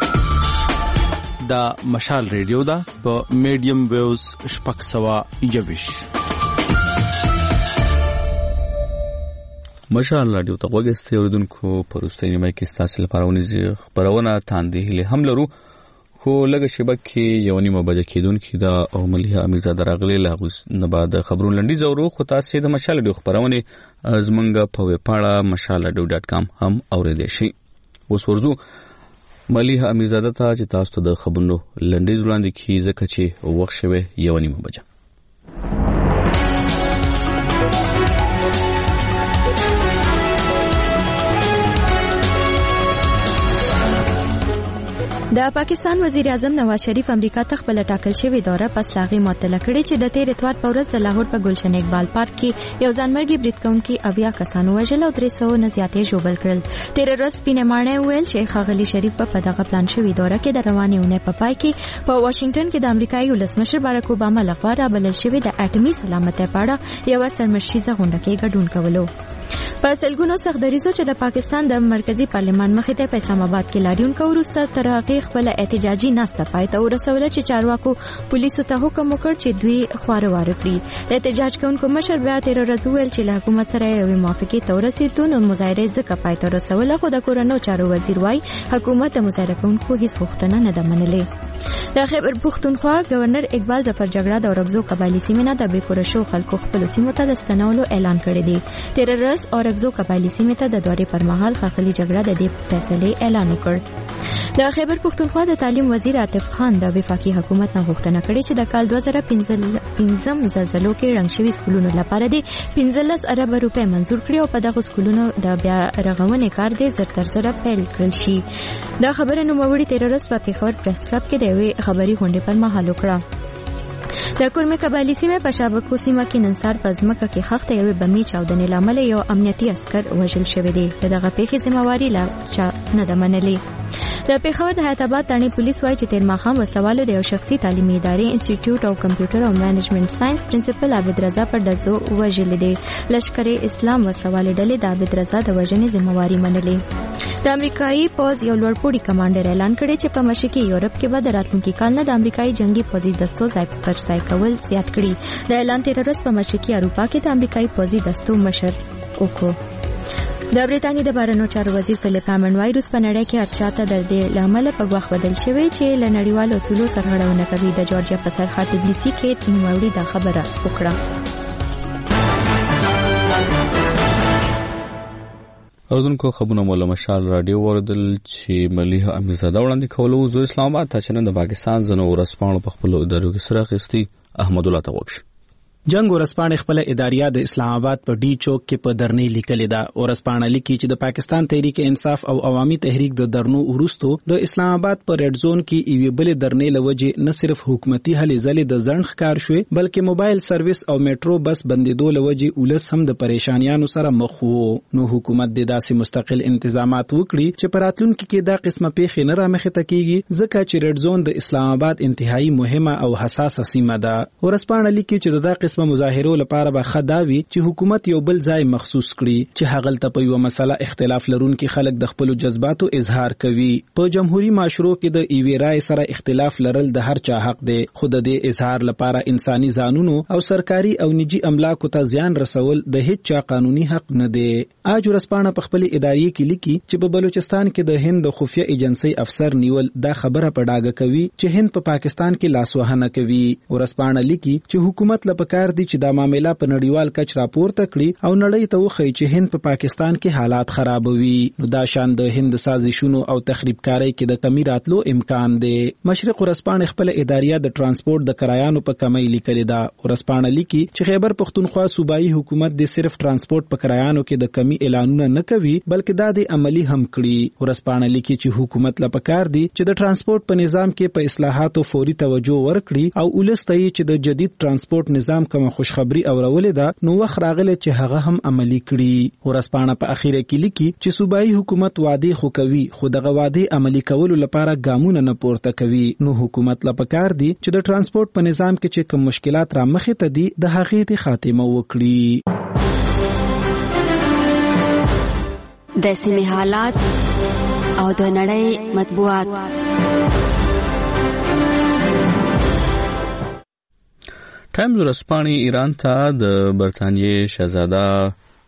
دا مشال ریډیو دا په میډیم ویوز 621 مشال رادیو ته وګورئ اوریدونکو پرستۍ نیمه کې ستاسو لپاره ونیزي خبرونه تاندې هم لرو خو لږه شیبه کې 1:30 بجې کېدونکې ده او ملیحه امیرزاده راغلې له هغوی نه بعد خبرونه لنډیز اورو. خو تاسې د مشال رادیو خپرونې زموږ په ویبپاڼه mashalradio.com هم اورېدلی شئ. اوس ورځو ملیحه امیرزاده ته چې تاسو ته د خبرونو لنډیز وړاندې کړي ځکه چې وخت شوی 1:30 بجه. د پاکستان وزیر اعظم نواز شریف امریکا ته خپل ټاکل شوی دوره پس لاغي معطل کړي چې د تیر اتوار په ورځ د لاهور په ګلشن اقبال پارک کې یو ځانمرګي برید کوونکي 80 کسانو وژل او 300 نه زیاتې ژوبل کړل. تیر ورځ سپینه ماڼۍ ویل چې ښاغلي شریف په دغه پلان شوی دوره کې د روانې اونۍ په پای کې په واشنگټن کې د امریکایي ولسمشر بارک اوباما لخوا رابلل شوی د اټومي سلامتۍ په اړه یو سرمشریزه غونډه کې ګډون کولو. په سلګونو سختدریزو چې د پاکستان د مرکزی پارلمان مخې ته په اسلام آباد کې لاریون کوروسته تر هغه خپل احتجاجي ناسته پای ته ورسول چې چارواکو پولیسو ته حکم وکړ چې دوی خواره کړي. احتجاج کوونکو مشر بیا تیر ورځ ویل چې له حکومت سره یوې موافقې ته ورسېدو نو مظاهره ځکه پای ته رسوله خو د کورنیو چارو وزیر وايي حکومت د مظاهره کوونکو هیڅ غوښتنه نه ده منلې. د خیبر پښتونخوا گورنر اقبال ظفر جګړه د اورګزو قبایلی سیمې نه د بیکوره شو خلکو خپل سیمو ته د ستنولو اعلان کړی دی. تیر ورځ اورګزو قبایلی سیمې ته د دورې پر مهال ښاغلي جګړه د دې فیصلې اعلان وکړ. د خیبر پښتونخوا د تعلیم وزیر عاطف خان د وفاقي حکومت نه غوښتنه کړې چې د کال 2015 زلزلو کې رنګ شوي سکولونو لپاره د 15 ارب روپۍ منزور کړي او په دغه سکولونو د بیا رغونې کار د زر تر زر پیل کړل شي. دا خبره نوموړي تیر ورځ په پیښور پریس کلب کې د یوې خبري غونډې پر مهال وکړه. د کورمه قبایلی سیمه په شابکو سیمه کې ننسار په ځمکه کې خښته یوې بمي چاودنې لامل یو امنیتي عسكر وژل شوی دی. دغه پیښې ذمہواری لا نه ده منلې. د پیښور د حیات آباد تاني پولیس وايي چې تیر ماښام وسوالو د یو شخصي تعلیمي ادارې انسټیټیوټ او کمپیوټر او مینجمنت ساينس پرنسپل عابد رضا پر دزو وژل دي. لشکر اسلام وسوالو ډلې د عابد رضا د وژنې ذمہواری منلې. د امریکایي پوز یو لوړپوړي کمانډر اعلان کړی چې په مشرقي یورپ کې به د راتلونکي کال نه د امریکایي جنگي پوځي دستو ځای پر ځای کول زیات کړي. د اعلان تیر ورځ په مشرقي اروپا کې د امریکایي پوځي دستو مشر وکړو. د بریټانیا د بهرنیو چارو وزیر فلیپ هامند وايي روس په نړۍ کې اچاته د دې لامل په غوښ بدل شوی چې له نړیوالو اصولو سرغړونه کوي. د جورجیا په سرحد تبلیسي کې نوموړي دا خبره وکړه. اوردونکو خبرونه مولا مشال رادیو وردل چې ملیحه امیرزاده وړاندې کولو زو اسلام آباد ته چې نن د پاکستان زنو ورسپانو په خپل ادارو کې سره اخیستي. احمد الله توکش جنگ ورسپانې خپل اداریه د اسلام آباد په ډی چوک کې په درنۍ لیکلې ده. ورسپانه لیکي چې د پاکستان تحریک انصاف او عوامي تحریک د درنو ورستو د اسلام آباد په ریډ زون کې ایوی بل درنۍ لوجه نه صرف حکومتي هلې ځلې د ځنډ ښکار شوې بلکې موبایل سرویس او میټرو بس بندیدو لوجه ولس هم د پریشانیانو سره مخ وو. نو حکومت د داسې مستقل انتظامات وکړي چې په راتلونکي کې دا قسمه پیښې نه رامخې ته کیږي ځکه چې ریډ زون د اسلام آباد انتهایی مهمه او حساسه سیمه ده. ورسپانه لیکي چې دا قسمه مظاهرو لپاره به خداوي چې حکومت یو بل ځای مخصوص کړي چې هغه په یو مسله اختلاف لرونکي خلک د خپل جذباتو اظهار کوي. په جمهوریت معاشرو کې د ایوی رائے سره اختلاف لرل د هر چا حق دی. خود د اظهار لپاره انساني ځانونو او سرکاري او نجی املاکو ته زیان رسول د هیڅ چا قانوني حق نه دی. اج ورسپانه په خپل ادارې کې لیکي چې په بلوچستان کې د هند خفیه ایجنسی افسر نیول دا خبره په ډاګه کوي چې هند په پاکستان کې لاسوهنه کوي. ورسپانه لیکي چې حکومت لپاره دی چې دا معاملې په نړیوال کچ راپورته کړي او نړۍ ته وښيي چې هند په پاکستان کې حالات خرابوي. نو دا شان د هند سازشونو او تخریبکارۍ کې د کمی راتلو امکان دی. مشرق ورسپانه خپل ادارې د ترانسپورت د کرایانو په کمی لیکلې ده. ورسپانه لیکي چې خیبر پښتونخوا صوبایي حکومت د صرف ترانسپورت په کرایانو کې د کمی اعلانونه نه کوي بلکې دا د عملی هم کړي. ورسپانه لیکي چې حکومت لپاره دی چې د ترانسپورت په نظام کې په اصلاحاتو فوري توجه ورکړي او ولستای چې د جدید ترانسپورت نظام کوم خوشخبری اورولې ده نو وخت راغله چې هغه هم عملی کړي. ورسپانه په اخیره کې لیکي چې صوبایي حکومت وعده خو کوي خو دغه وعده عملی کولو لپاره ګامونه نه پورته کوي. نو حکومت لپاره دی چې د ترانسپورت په نظام کې چې کوم مشکلات را مخې ته دي د هغې ته خاتمه وکړي. د سیمې حالات او د نړۍ مطبوعات. ټایمز ورسپانې ایران ته د برتانیې شاهزاده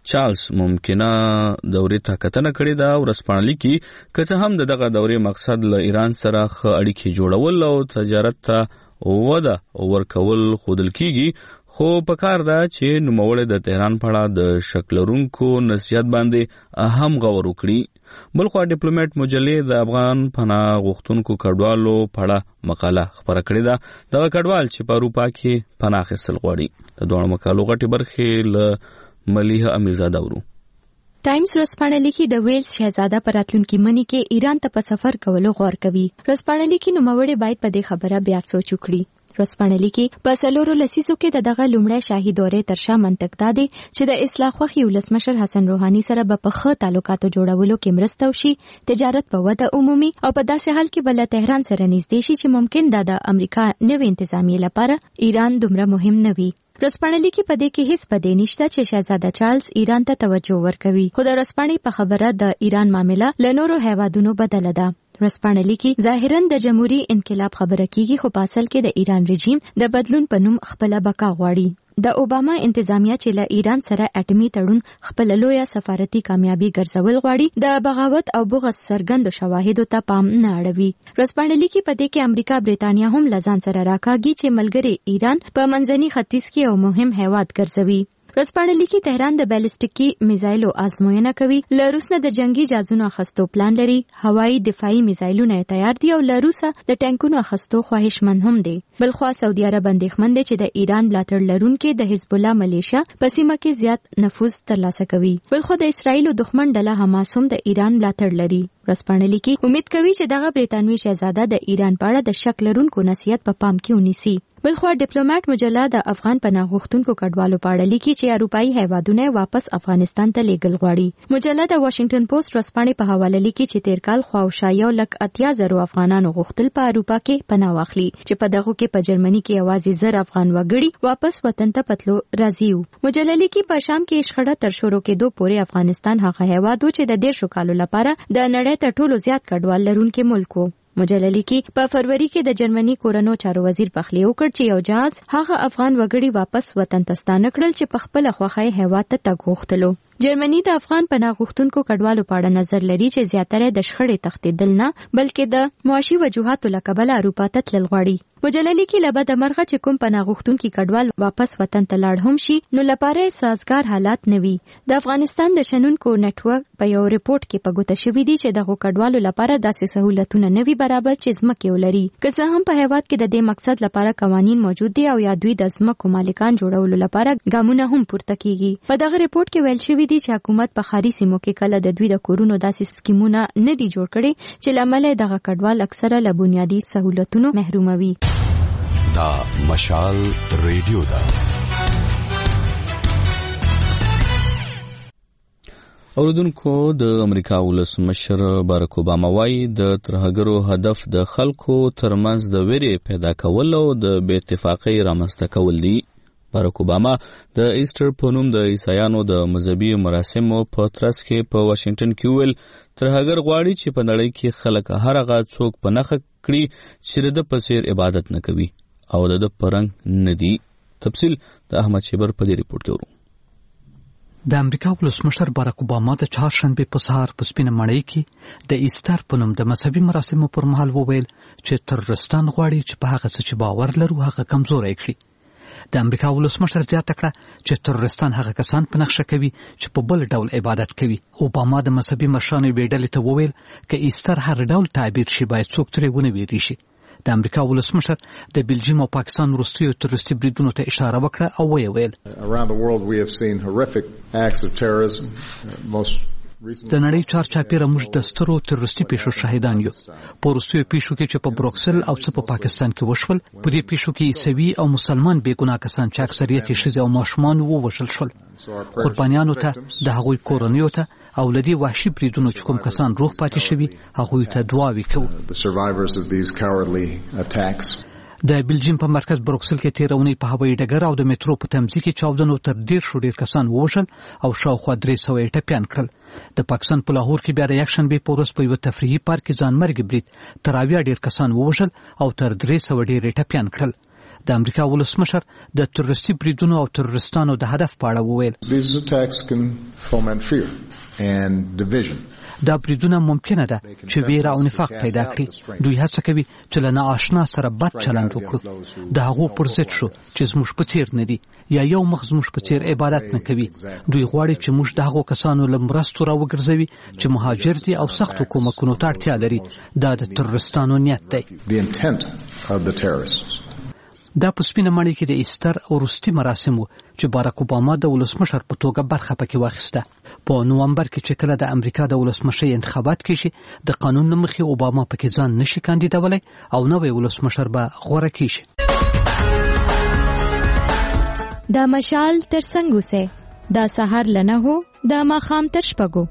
چارلز ممکنه دورې ته کتنه کړې ده او رسپانلی کې که هم دغه دورې مقصد له ایران سره ښه اړیکې جوړول او تجارت ته وده ورکول ښودل کیږي، خو پکار ده چې نوموړی د تهران په اړه د شک لرونکو نصیحت باندې هم غور وکړي. بلخوا ډیپلوماټ مجلې د افغان پناه غوښتونکو کډوالو په اړه مقاله خپره کړې ده. دغه کډوال چې په اروپا کې پناه اخیستل غواړي. د دواړو مقالو غټې برخې له ملیحه امیرزاده ورو. ټایمز ورځپاڼه لیکي د ویلز شهزاده په راتلونکي مني کې ایران ته په سفر کولو غور کوي. ورځپاڼه لیکي نوموړی باید په دې خبره بیا سوچ وکړي. ورځپاڼه لیکي په 4 لسیزو کې د دغه لومړی شاهي دورې تر شا منطق دا دی چې د اصلاح خوښي ولسمشر حسن روحاني سره به په ښه تعلقاتو جوړولو کې مرسته وشي، تجارت په وده عمومي او په داسې حال کې بل تهران سره نږدې شي چې ممکن دا د امریکا نوې انتظامیه لپاره ایران دومره مهم نه وي. ورځپاڼه لیکي په دې کې هیڅ پدې نشته چې شهزاده چارلز ایران ته توجه ورکوي، خو د ورځپاڼې په خبره د ایران معامله له نورو هیوادونو بدله ده. ورځپاڼه لیکي ظاهراً د جمهوریت انقلاب خبره کیږي، خو په اصل کې د ایران رژیم د بدلون په نوم خپل بقا غواړي. د اوباما انتظامیه چې له ایران سره اټومي تړون خپل لویه سفارتي کامیابی ګرځول غواړي، د بغاوت او بغض څرګندو شواهدو ته پام نه اړوي. ورځپاڼه لیکي په دې کې امریکا بریتانیا هم لزان سره راکاږي چې ملګری ایران په منځني ختیځ کې یو مهم هیواد ګرځوي. ورځپاڼه لیکي تهران د بالستیکي میزایلو ازموینه کوي، له روس نه د جنگي جهازونو اخیستو پلان لري، هوایي دفاعي میزایلونه تیار دي او له روسه د ټانکونو اخیستو خواهشمند هم دي. بلخوا سعودي عرب اندېښمن دی چې د ایران ملاتړ لرونکي د حزب الله ملیشیا په سیمه کې زیات نفوذ ترلاسه کوي. بلخوا د اسرایل دښمن ډله حماس هم د ایران ملاتړ لري. ورځپاڼه لیکي امید کوي چې دغه بریتانوي شهزاده د ایران په اړه د شک لرونکو نصیحت په پام کې ونیسي. بلخوا ډیپلوماټ مجله د افغان پناه غوښتونکو کډوالو په اړه لیکي چې اروپایي هیوادونه واپس افغانستان ته لیږل غواړي. مجله د واشنگټن پوسټ ورځپاڼې په حواله لیکي چې تیر کال خواوشا 180,000 افغانانو غوښتل په اروپا کې پناه واخلي، چې په دغه کې په جرمني کې یوازې 1000 افغان وګړي واپس وطن ته پتلو راځي. مجله لیکي په شام کې شخړه تر شروع کېدو پورې افغانستان هغه هیواد و چې د 1.5 کالو لپاره د نړۍ تر ټولو زیات کډوال لرونکي ملک و. مجله لیکي په فروری کې د جرمني کورنو چارو وزیر پخلی وکړ چې یو جهاز هغه افغان وګړي واپس وطن ته ستانه کړل چې په خپل خوښه هیواد ته تګ غوښتلو. جرمني د افغان پناه غوښتونکو کډوالو په اړه نظر لري چې زیاتره د شخړې تښتېدل نه بلکې د معاشي وجوهاتو له کبله اروپا ته تلل غواړي. مجله لیکي له بده مرغه چې کوم پناه غوښتونکي کډوال واپس وطن ته لاړ هم شي نو لپاره سازگار حالات نه وي. د افغانستان د شنونکو نتورک په یو ریپورت کې په ګوته شوی دی چې دغه کډوالو لپاره داسې سہولتونه نه وي برابر چې ځمکې ولري. که څه هم په هیواد کې د دې مقصد لپاره قوانین موجود دي او یا دوی د ځمکو مالکان جوړولو لپاره ګامونه هم پورته کیږي. په دغه ریپورت کې ویل شوی دی چې حکومت په ښاري سیمو کې کله د دوی د کورونو داسې سکیمونه نه دي جوړ کړي چې لامل دغه کډوال اکثره له بنیادی سہولتونو محروموي. دا مشال ریډیو دا اوردونکو د امریکا ولسمشر باراک اوباما وايي د ترهګرو هدف د خلکو ترمنځ د ویرې پیدا کول او د بې اتفاقۍ رامنځته کول دي. باراک اوباما د ایسټر په نوم د عیسایانو د مذهبي مراسمو په ترڅ کې په واشنگټن کې ویل ترهګر غواړي چې په نړۍ کې خلک هر هغه څوک په نښه کړي چې د په څیر عبادت نه کوي او د پرنګ نه دي. تفصیل د احمد شیبر په دې ریپورت کې ورو. د امریکا ولسمشر باراک اوباما د چهارشنبې په سهار په سپینه ماڼۍ کې د ایسټر په نوم د مذهبي مراسمو پر مهال وویل چې ترورستان غواړي چې په هغه څه چې باور لرو هغه کمزوری کړي. د امریکا ولسمشر زیاته کړه چې ترورستان هغه کسان په نښه کوي چې په بل ډول عبادت کوي. اوباما د مذهبي مشرانو یوې ډلې ته وویل که ایسټر هر ډول تعبیر شي باید څوک ترې ونه ویری شي. د امریکا ولسمشر د بلجیم او پاکستان وروستیو تروریستي بریدونو ته اشاره وکړه او ویې ویل د نړۍ چارچاپیره موږ د سترو تروریستي پیښو شاهدان یو. په وروستیو پیښو کې چې په بروکسل او څه په پاکستان کې وشول، په دې پیښو کې عیسوي او مسلمان بېګناه کسان چې اکثریت یې ښځې او ماشومان ووژل شول. قربانیانو ته، د هغوی کورنیو ته او له دې وحشي بریدونو چې کوم کسان روغ پاتې شوي هغوی ته دعاوې کوو. د بلجیم په مرکز بروکسل کې تېره اونۍ په هوایي ډګر او د میټرو په تمځي کې چاودنو تر 10 ډېر کسان ووژل او شاوخوا 300 یې ټپیان کړل. د پاکستان په لاهور کې بیا د یکشنبې په ورځ په یوه تفریحي پارک کې ځانمرګي برید تر 80 ډېر کسان ووژل او تر 300 ډېر یې ټپیان کړل. د امریکا ولسمشر د تروریستي بریدونو او ترورستانو د هدف په اړه وویل foment fear and division. دا بریدونه ممکنه ده چې ویره او نفاق پیدا کړي. دوی هڅه کوي چې له ناآشنا سره بد چلند وکړو. د هغو پر ضد شو چې زموږ په څیر نه دي یا یو مخ زموږ په څیر عبادت نه کوي. دوی غواړي چې موږ د هغو کسانو له مرستو راوګرځوي چې مهاجر دي او سختو کومکونو ته اړتیا لري. دا د تروریستانو نیت دی. دا په سپینه ماڼۍ کې د ایسټر او وروستي مراسم وو چې باراک اوباما د ولسمشر په توګه برخه پکې واخیسته. په نوامبر کې چې کله د امریکا د ولسمشر انتخابات کېږي د قانون له مخې اوباما پکې ځان نشي کاندیدولی او نوی ولسمشر به غوره کېږي. دا مشال تر څنګ اوسئ. دا سهار له 9 د ماښام تر 6.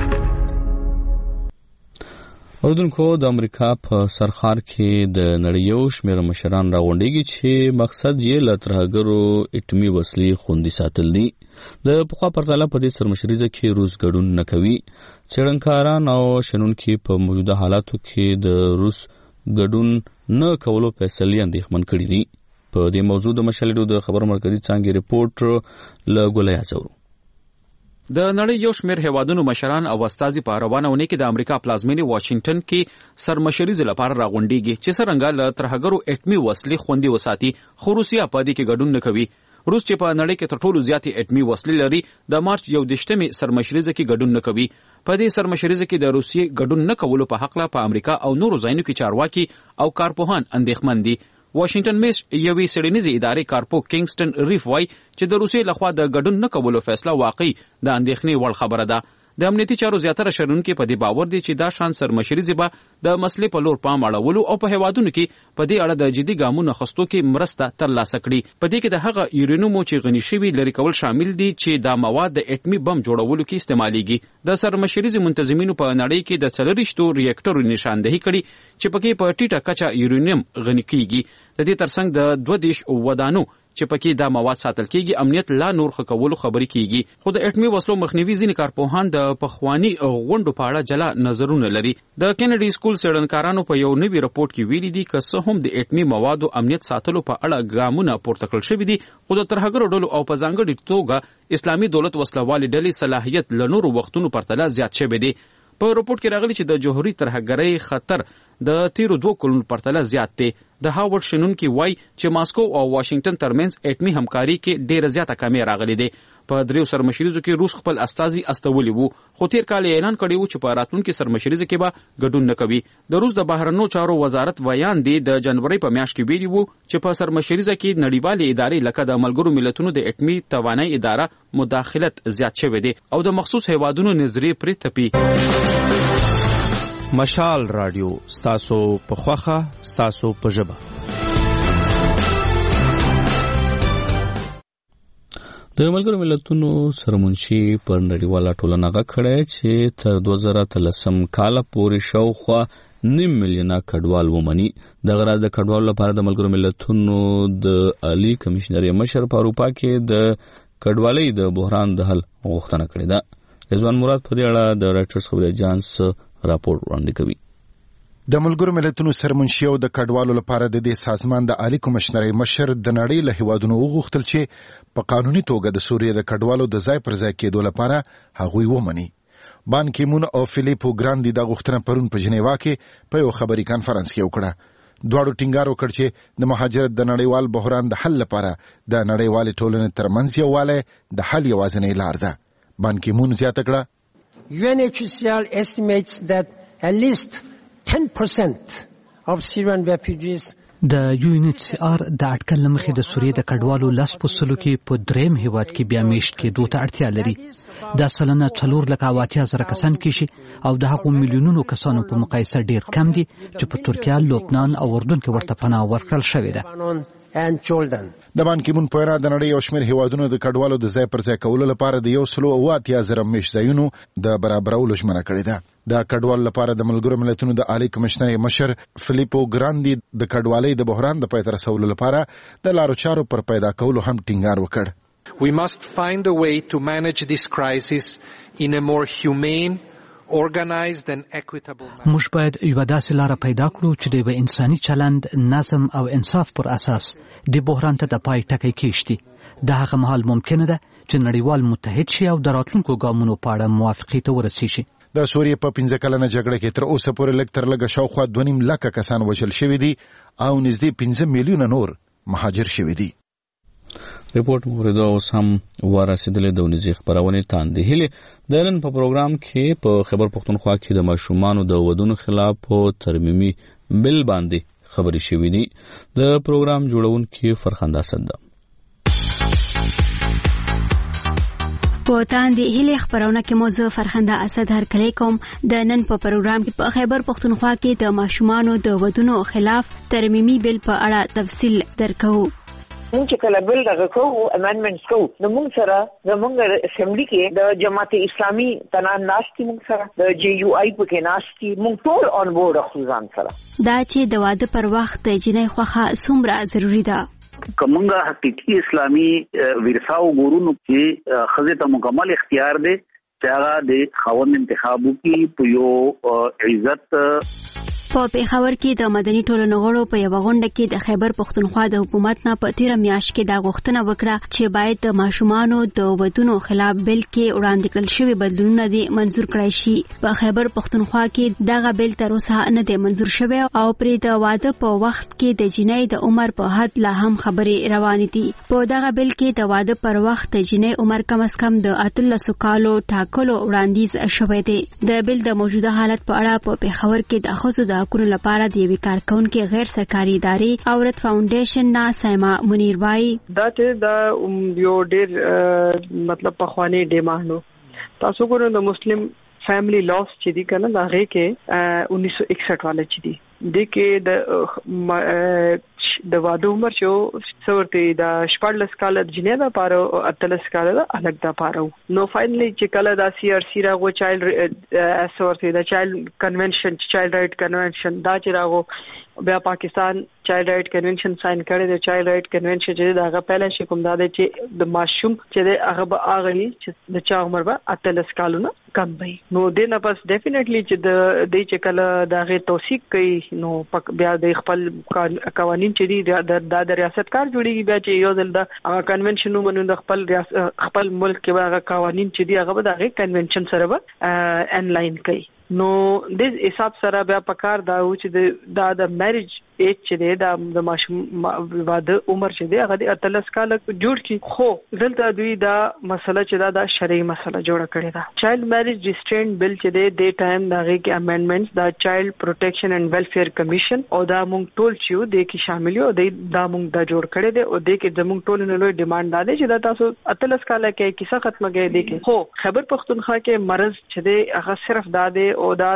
اردوونکو د امریکا په سرخار کې د نړۍ یو شمېر مشران راغونډېږي چې مقصد یې له ترهګرو اټومي وسلې خوندي ساتل دي. د پخوا پرتله په دې سرمشریزه کې روس ګډون نه کوي. څېړنکاران او شنونکي په موجوده حالاتو کې د روس ګډون نه کولو فیصلې اندېښمن کړي دي. په دې موضوع د مشال د خبر مرکزي څانګې ریپورټ له ګولیا څورو. د نړۍ یو شمېر هیوادونو مشران او استازي په روانه ونې کې د امریکا پلازمینې واشنگټن کې سرمشریزه لپاره راغونډېږي چې څرنګه له ترهګرو اټومي وسلې خوندي وساتي. خو روسیا په دې کې ګډون نه کوي. روس چې په نړۍ کې تر ټولو زیاتې اټومي وسلې لري د مارچ 21 سرمشریزه کې ګډون نه کوي. په دې سرمشریزه کې د روسیې ګډون نه کولو په حق لا په امریکا او نورو ځایونو کې چارواکي او کارپوهان اندېښمن دي. واشنگټن میش یوې څېړنیزې ادارې کارپو کینګسټن ریف وایي چې د روسیې لخوا د ګډون نه کولو فیصله واقعي د اندېښنې وړ خبره ده. د امنیتي چارو زیاتره شنونکي په دې باور دي چې دا شان سرمشریزې به د مسلې په لور پام اړولو او په هیوادونو کې په دې اړه د جدي ګامونو اخیستو کې مرسته ترلاسه کړي. په دې کې د هغه یورینیوم چې غني شوي لرې کول شامل دي چې دا مواد د اټومي بم جوړولو کې استعمالیږي. د سرمشریزې منتظمینو په نړۍ کې د 40 ریاکټورو نشاندهي کړي چې پکې په ټیټه کچه یورینیوم غني کیږي. د دې ترڅنګ د 22 ودانو چې پکې دا مواد ساتل کېږي امنیت لا نور ښه کولو خبرې کېږي. خو د اټومي وسلو مخنیوي ځینې کارپوهان د پخواني غونډو په اړه جلا نظرونه لري. د کینیډي سکول څېړنکارانو په یو نوي رپورټ کې ویلي دي که څه هم د اټومي موادو امنیت ساتلو په اړه ګامونه پورته کړل شوي دي خو د ترهګرو ډلو او په ځانګړې توګه اسلامي دولت وسلوالې ډلې صلاحیت له نورو وختونو پرتله زیات شوی دی. په رپورټ کې راغلي چې د جوهري ترهګرۍ خطر د تیرو 2 کلونو پرتله زیات دی. د هاورډ شنونکي وایي چې ماسکو او واشنگټن ترمنځ اټومي همکاري کې ډېره زیاته کمی راغلي دی. په 3 سرمشریزو کې روس خپل استازي استولي وو خو تیر کال اعلان کړی و چې په راتلونکي سرمشریزه کې به ګډون نه کوي. د روس د بهرنیو چارو وزارت ویان دی د جنوري په میاشت کې ویلي وو چې په سرمشریزه کې نړیوالې ادارې لکه د ملګرو ملتونو د اټومي توانایي اداره مداخلت زیات شوی دی او د مخصوص هیوادونو نظریې پرې تپي. مشال رادیو ستاسو په خوخه ستاسو په ژبه. د ملګرو ملتونو سرمنشي پر نړیواله ټولنه غږ کړی چې تر 2013 کال پورې شاوخوا 9 میلیونه کډوال ومني. دغه راز د کډوالو لپاره د ملګرو ملتونو د عالی کمشنر مشر په اروپا کې د کډوالۍ د بحران د حل غوښتنه کړې ده. رضوان مراد په دې اړه د رایټرز خبري اژانس راپور وړاندې کوي. د ملګرو ملتونو سرمنشي او د کډوالو لپاره د دې سازمان د عالی کمشنر مشر د نړۍ له هیوادونو وغوښتل چې په قانوني توګه د سوریې د کډوالو د ځای پر ځای کېدو لپاره هغوی ومني. بان کی مون او فلیپو ګراندي د غوښتنه پرون په جنیوا کې په یو خبري کانفرنس کې وکړه. دواړو ټینګار وکړ چې د مهاجرت د نړیوال بحران د حل لپاره د نړیوالې ټولنې ترمنځ یووالی د حل یوازینۍ لار ده. بان کی مون زیاته کړه UNHCR estimates that at least 10% of Syrian refugees د UNHCR د اټکل مخې د سوریې د کډوالو 10% کې په دریم هیواد کې بیا میشت کېدو ته اړتیا لري. دا سلنه 4,80,000 کسان کېږي او د هغو میلیونونو کسانو په مقایسه ډیر کم دي چې په ترکیه، لبنان او اردن کې ورته پناه ورکړل شوې ده. د بان کی مون په اړه د نړۍ یو شمېر هیوادونو د کډوالو د ځای پر ځای کولو لپاره د 180,000 میشت ځایونو د برابرولو ژمنه کړې ده. د کډوالو لپاره د ملګرو ملتونو د عالی کمشنر مشر فلیپو ګراندي د کډوالۍ د بحران د پای ته رسولو لپاره د لارو چارو پر پیدا کولو هم ټینګار وکړ. We must find a way to manage this crisis in a more humane, organized and equitable manner. موږ باید یو داسې لار پیدا کړو چې د انساني چلند، نظم او انصاف پر اساس د بحران ته د پای ټکی کېږدي. دا هغه مهال ممکنه ده چې نړیوال متحد شي او د راتلونکو ګامونو په اړه موافقې ته ورسیږي. د سوریې په 15 کلنه جګړه کې تر اوسه پورې لږ تر لږه شاوخوا 2.5 لکه کسان وژل شوي دي او نږدې 15 میلیونه نور مهاجر شوي دي. ریپورت مورد اوس هم ورسېدلې د ونیزي خبرونې تاندې هلې د نن په پروګرام کې په خیبر پختونخوا کې د ماشومانو د ودونو خلاف په ترمیمي بل باندې خبرې شوې دي. د پروګرام جوړونکي فرخنده اسد په تاندې هلې خبرونه کې موضوع فرخنده اسد هرکلی کوم. د نن په پروګرام کې په خیبر پختونخوا کې د ماشومانو د ودونو خلاف ترمیمي بل په اړه تفصیل درکو. مونږ چې کله بل دغه کوو امندمنټس کوو نو مونږ سره زمونږ اسمبلی کې د جماعت اسلامي تنان ناشتي مونږ سره د جی یو آی په کې ناشتي مونږ ټول اون بورډ خصوصان سره دا چې د واده پر وخت د جنۍ خوخه څومره ضروری ده. کومه حقيقي اسلامي ورثه وګورو چې خزه ته مکمل اختیار دی چې هغه د خاوند انتخابو کې په یو عزت. په پیښور کې د مدني ټولنو غړو په یو غونډه کې د خیبر پختونخوا د حکومت نه په 13 میاشت کې دا غوښتنه وکړه چې باید د ماشومانو د ودونو خلاف بل کې وړاندې کړل شوی بدلونونه دي منزور کړای شي. په خیبر پختونخوا کې دغه بل تر اوسه نه دی منزور شوی او پرې د واده په وخت کې د جنۍ د عمر په حد لا هم خبرې روانې دي. په دغه بل کې د واده پر وخت د جنۍ عمر کم از کم د 13 کالو ټاکلو وړاندیز شوی دی. د بل د موجوده حالت په اړه په پیښور کې د ښځو د حقوقو لپاره د یوې کارکونکو غیر سرکاري ادارې اورت فاونډیشن نا سایما منیر وای دا چې دا یو ډېر مطلب په خواني ډیمانډو تاسو ګورئ د مسلم فیملی لاس چې دی کنه دا هغه کې 1961 والا چې دی د کې د واده عمر چې څورته د 14 کال د جنې دا پاره او 13 کال د الګ دا پاره نو فائنلی چې کله د سی آر سی راغو چایلډ اسورته د چایلډ کنونشن چایلډ رائټ کنونشن دا چې راغو بیا پاکستان چایلډ رائټ کنونشن ساين کړی د چایلډ رائټ کنونشن چې دا پهلا شي کوم دا چې د ماشوم چې هغه اغلی چې د چا عمر به 18 کالونه کم وي نو د نه پس ډیفینیټلی چې د دې چې کله دغه توثیق کوي نو بیا د خپل قوانين چې دی د ریاست کار جوړیږي بیا چې یو ځل د کنونشن نو د خپل ملک کې هغه قوانين چې دی هغه د کنونشن سره به انلاین کوي نو د حساب سره بیا پکار دا و چې د میریج ایج چې دی د ماشوم واده عمر چې دی هغه د 13 کال جوړ کی خو دلته دوی دا مسله چې دا شرعي مسله جوړه کړې ده. چایلډ میریج ریسټرینټ بل چې دی د ټایم دغه کې امندمنټس دا چایلډ پروټیکشن اینڈ ویلفیر کمیشن او دا مونږ ټول چې د کې شامل یو دا مونږ دا جوړ کړی دی او د کې زمونږ ټول نه لوی ډیماند دا دی چې دا تاسو 13 کال کې کیسه ختمه کې دی کې خو خیبر پختونخوا کې مرز چې دی هغه صرف دا دی او دا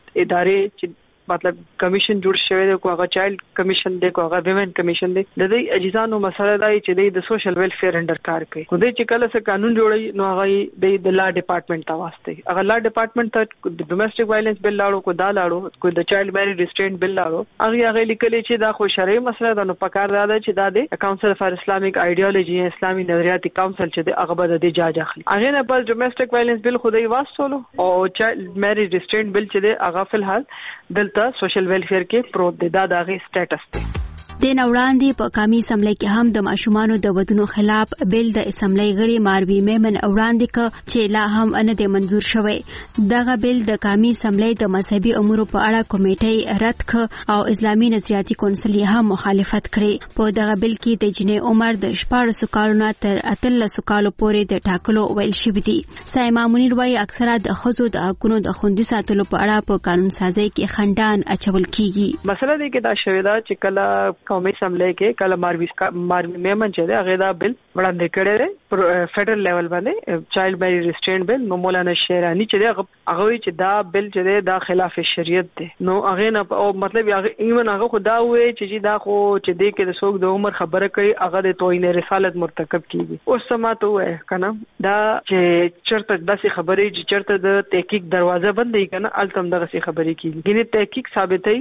ادارې چې مطلب کمیشن جوړ شوی دی کو هغه چایلډ کمیشن دی کو هغه ویمن کمیشن دی د دې اجزانو مسله دی چې د سوشل ویلفیر انډر کار کوي خو دې چې کله څه قانون جوړي نو هغه د لا ډپارټمنټ ته واسطه هغه لا ډپارټمنټ ته د ډومېسټک وایلنس بل لاړو کو دا لاړو کو د چایلډ میریج ریسټرینټ بل لاړو هغه لیکلي چې دا خو شرعي مسله ده نو پکار دا چې دا د کونسل فار اسلامیک ایډیالوژي اسلامي نظریاتي کونسل چې د هغه به د جاج اخلي هغه نه پس ډومېسټک وایلنس بل خو دې واسطولو او چایلډ میریج ریسټرینټ بل چې د هغه فل حال دلته سوشل ویلفیر کې پروت دی دا دغه سټیټس دی. د نوړاندې په قومي اسمبلی کې هم د ماشومانو د ودونو خلاف بل د اسمبلی غړي ماروي میمن وړاندې ک چې لا هم نه دی منزور شوی. دغه بل د قومي اسمبلی د مذهبي امورو په اړه کمیټې رد ک او اسلامي نظریاتي کونسل هم مخالفت کړي. په دغه بل کې د جنې عمر د 14 کالونو تر 13 کالو پورې د ټاکلو ویل شوی دی. سایما منیر وایي اکثره د خزو د حقوقو د خوندي ساتلو په اړه په قانون سازي کې خندان اچول کیږي. مسله دې کې دا شوی دا چې کله قومي اسمبلی کې کله ماروي میمن چې هغه دا بل وړاندې کړی دی فدرل لیول باندې چایلډ میریج ریسټرینټ بل نو مولانا شیرانی چې هغه چې دا بل چې دا خلاف شریعت دی نو هغه نه او مطلب هغه ایمن هغه خدا وې چې دا خو چې دې کې د څوک د عمر خبره کوي هغه د توهین رسالت مرتکب کیږي اوس سماته وې کنه دا چې چرته داسې خبرې چې چرته د تحقیق دروازه بندې کنه التم دغه خبرې کیږي ګینه تحقیق ثابتې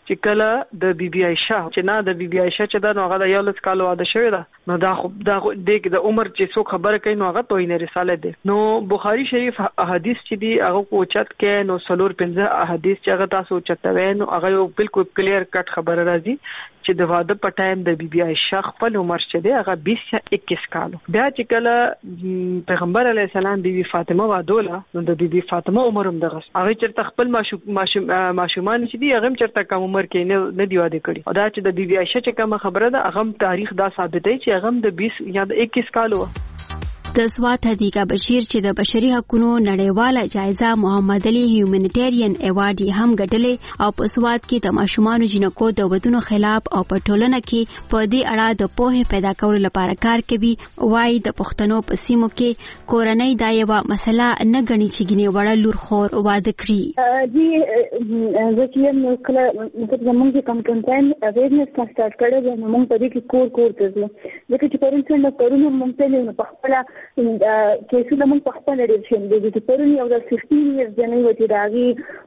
چې کله د بیبي عائشه چې نه د بیبي عائشه چې دا نو هغه د 11 کال واده شوی دا نو دا خو د عمر چې څو خبره کوي نو هغه توهین رساله ده. نو بخاری شریف احادیث چې دی هغه کو چت کې نو سلور 15 احادیث چې هغه تاسو چتوي نو هغه بالکل کلیر کټ خبره راځي چې د واده په ټایم د بیبي عائشه خپل عمر چې دی هغه 20 یا 21 کال. بیا چې کله پیغمبر علی السلام بیبي فاطمه وادوله نو د بیبي فاطمه عمر هم دغه هغه چرته خپل ماشومان چې دی هغه چرته کم عمر کې نه دی واده کړی. دا چې د بیبي عائشه چې کوم خبره ده هغه تاریخ دا ثابتوي چې هغه د 20 یا د 21 کال و. د سوات حدیقه بشیر چې د بشري حقوقو نړیواله جایزه محمد علي هیومانیټریان ایوارډ هم ګټلې او په سوات کې د ماشومان جنکو د ودونو خلاف او په ټولنه کې په دې اړه د پوهې پیدا کولو لپاره کار کوي. وايي د پښتنو په سیمو کې کورنۍ دا یو مسله نه غني چې ګنې وړ لور خور واده کړي. جی زه چې کله زمونږ کم کمپاین اویرنس سٹارټ کړو نو موږ په دې کې کور ته ځو ځکه چې پرونی کورونه موږ ته نه په خپل کیسونه موږ په خپل ډیر شم دي چې پرونی یو د 16 ایئرز جنې وتی راغي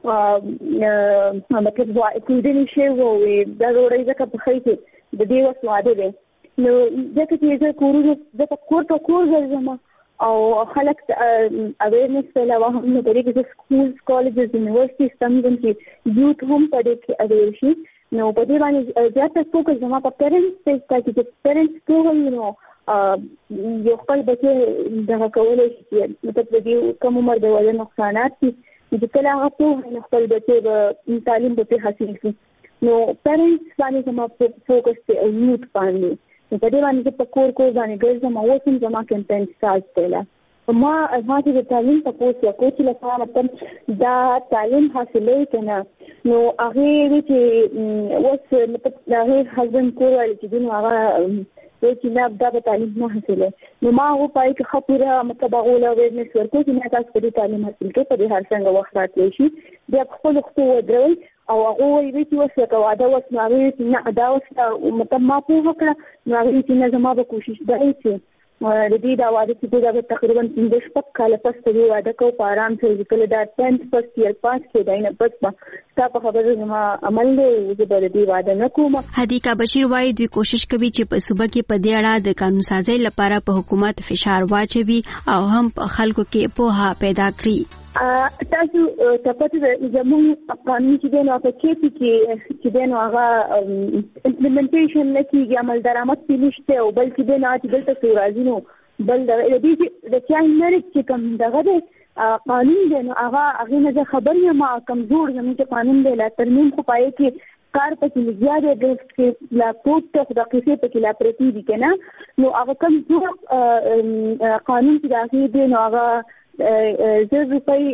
مطلب کوم دې شی وو دا وروړي ځکه په خېټه د دې وس واده ده نو ځکه چې زه کورونه د کور ته کور ځم او خلک اویرنس پیدا وهم نو په دې کې سکولز کالجز یونیورسيټیز څنګه چې یوت هم په دې کې اویر شي نو په دې باندې زیاته فوکس زما په پیرنټس ته چې پیرنټس ټول نو یو خپل بچي دغه کولای شي مطلب د دې کوم عمر د وجه نقصانات دي چې کله هغه په خپل بچي د تعلیم په حاصل شي نو پیرنټس باندې زما فوکس ته یوت باندې په دې باندې په کور باندې ګرځم او اوسم زما کمپاین سٹارټ کړل ما چې د تعلیم په پوسټ یا کوچ لپاره مطلب دا تعلیم حاصلې کنه نو هغه چې اوس مطلب هغه هسبند کول چې دین هغه چې نه دا تعلیم نه حاصله نو ما هو پای کې خپره مطلب هغه اویرنس ورکو چې نه تاسو په تعلیم حاصل کې په هر څنګه وخت راتلی شي بیا خپل خو ودرول او هغه وی چې وسه کواده وسناوي نه دا وسه مطلب ما په وکړه نو هغه چې نه زما به کوشش درې چې د دې دا واده چې دا تقریبا 15 کال پس ته واده کو په آرام سره کله دا 10th فرست ایئر پاس کې دا نه پس تا په خبره زما عمل له دې واده نه کوم. حدیقه بشیر وايي دوی کوشش کوي چې په صوبه کې په دې اړه د قانون سازي لپاره په حکومت فشار واچوي او هم په خلکو کې پوهه پیدا کړي. تاسو تاسو زموږ قانون چې دی نو په کې چې دی نو هغه امپلیمنټیشن نه کیږي عمل درآمد نشته او بلکې دی نه چې دلته سورازي نو بل د دې د چاینر چې کوم دغه دی قانون دی نو هغه نه خبر یم کمزور زموږ چې قانون دی لا ترمیم خو پای کې کار پکې زیاده د کې لا کوټ ته د قصې پکې لا پرتی دي کنه نو هغه کمزور قانون چې داخلي دی نو هغه 10 روپۍ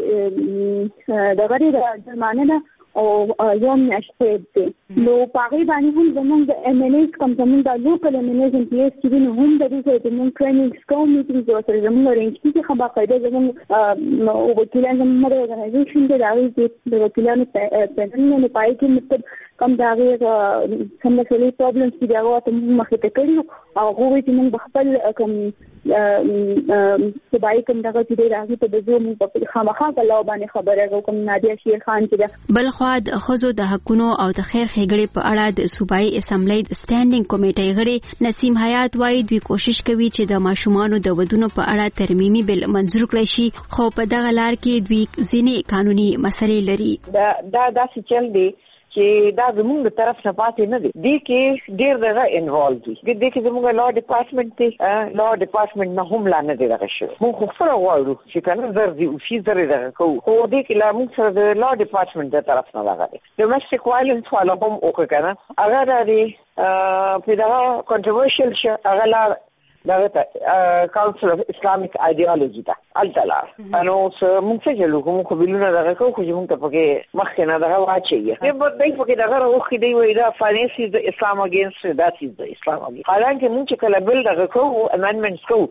د غری د جرمانه او یو میاشتې دی نو پاغي باندې هم زموږ د ام ان ایس کوم زموږ د لوکل ام ان ایس ان پی ایس چې نو هم د دې ته موږ ټریننګ کوم میټینګ سره زموږ رینج کې خبره قاعده زموږ او وکیلان زموږ د ارګنایزیشن د راوي د وکیلانو په نن پای کې مطلب کوم دا غي کوم مسلې پرابلمز چې دا وته مخې ته کړو او هغه چې موږ خپل کوم سبای کوم دغه چې راځي په دغه موږ په خامخا کلاو باندې خبره کوم نادیا شیر خان چې بلخوا د خزو د حقونو او د خیر ښېګړې په اړه د صوبایي اسمبلی د سټانډینګ کمیټې غړي نسیم حیات وايي دوی کوشش کوي چې د ماشومانو د ودونو په اړه ترمیمي بل منظور کړي شي خو په دغه لار کې دوی ځینې قانوني مسلې لري. دا چل دی چې دا زموږ د طرف نه پاتې نه دي دې کې ډېر دغه انوالو دي دې کې زموږ لا ډپارټمنټ دی لا ډپارټمنټ نه هم لا نه دی دغه شی موږ خو غواړو چې کنه زردي او شي زری دغه کو خو دې کې لا موږ سره د لا ډپارټمنټ د طرف نه راغلي ډومېسټک وایلنس والا هم وکړه کنه هغه د په دغه کنټروورشل شي هغه لا دغه کاونسل اف اسلامیک ایډیالوژي دا التلا انو موږ څه چلو کوم قبیلونه دغه کو خو موږ ته پکې مخکې نه دغه واچي یې په دې پکې دغه روخ دی وای دا فاینانس از د اسلام اگینست دات از د اسلام اگینست حالانکه موږ چې کله بل دغه کو امندمنټس کو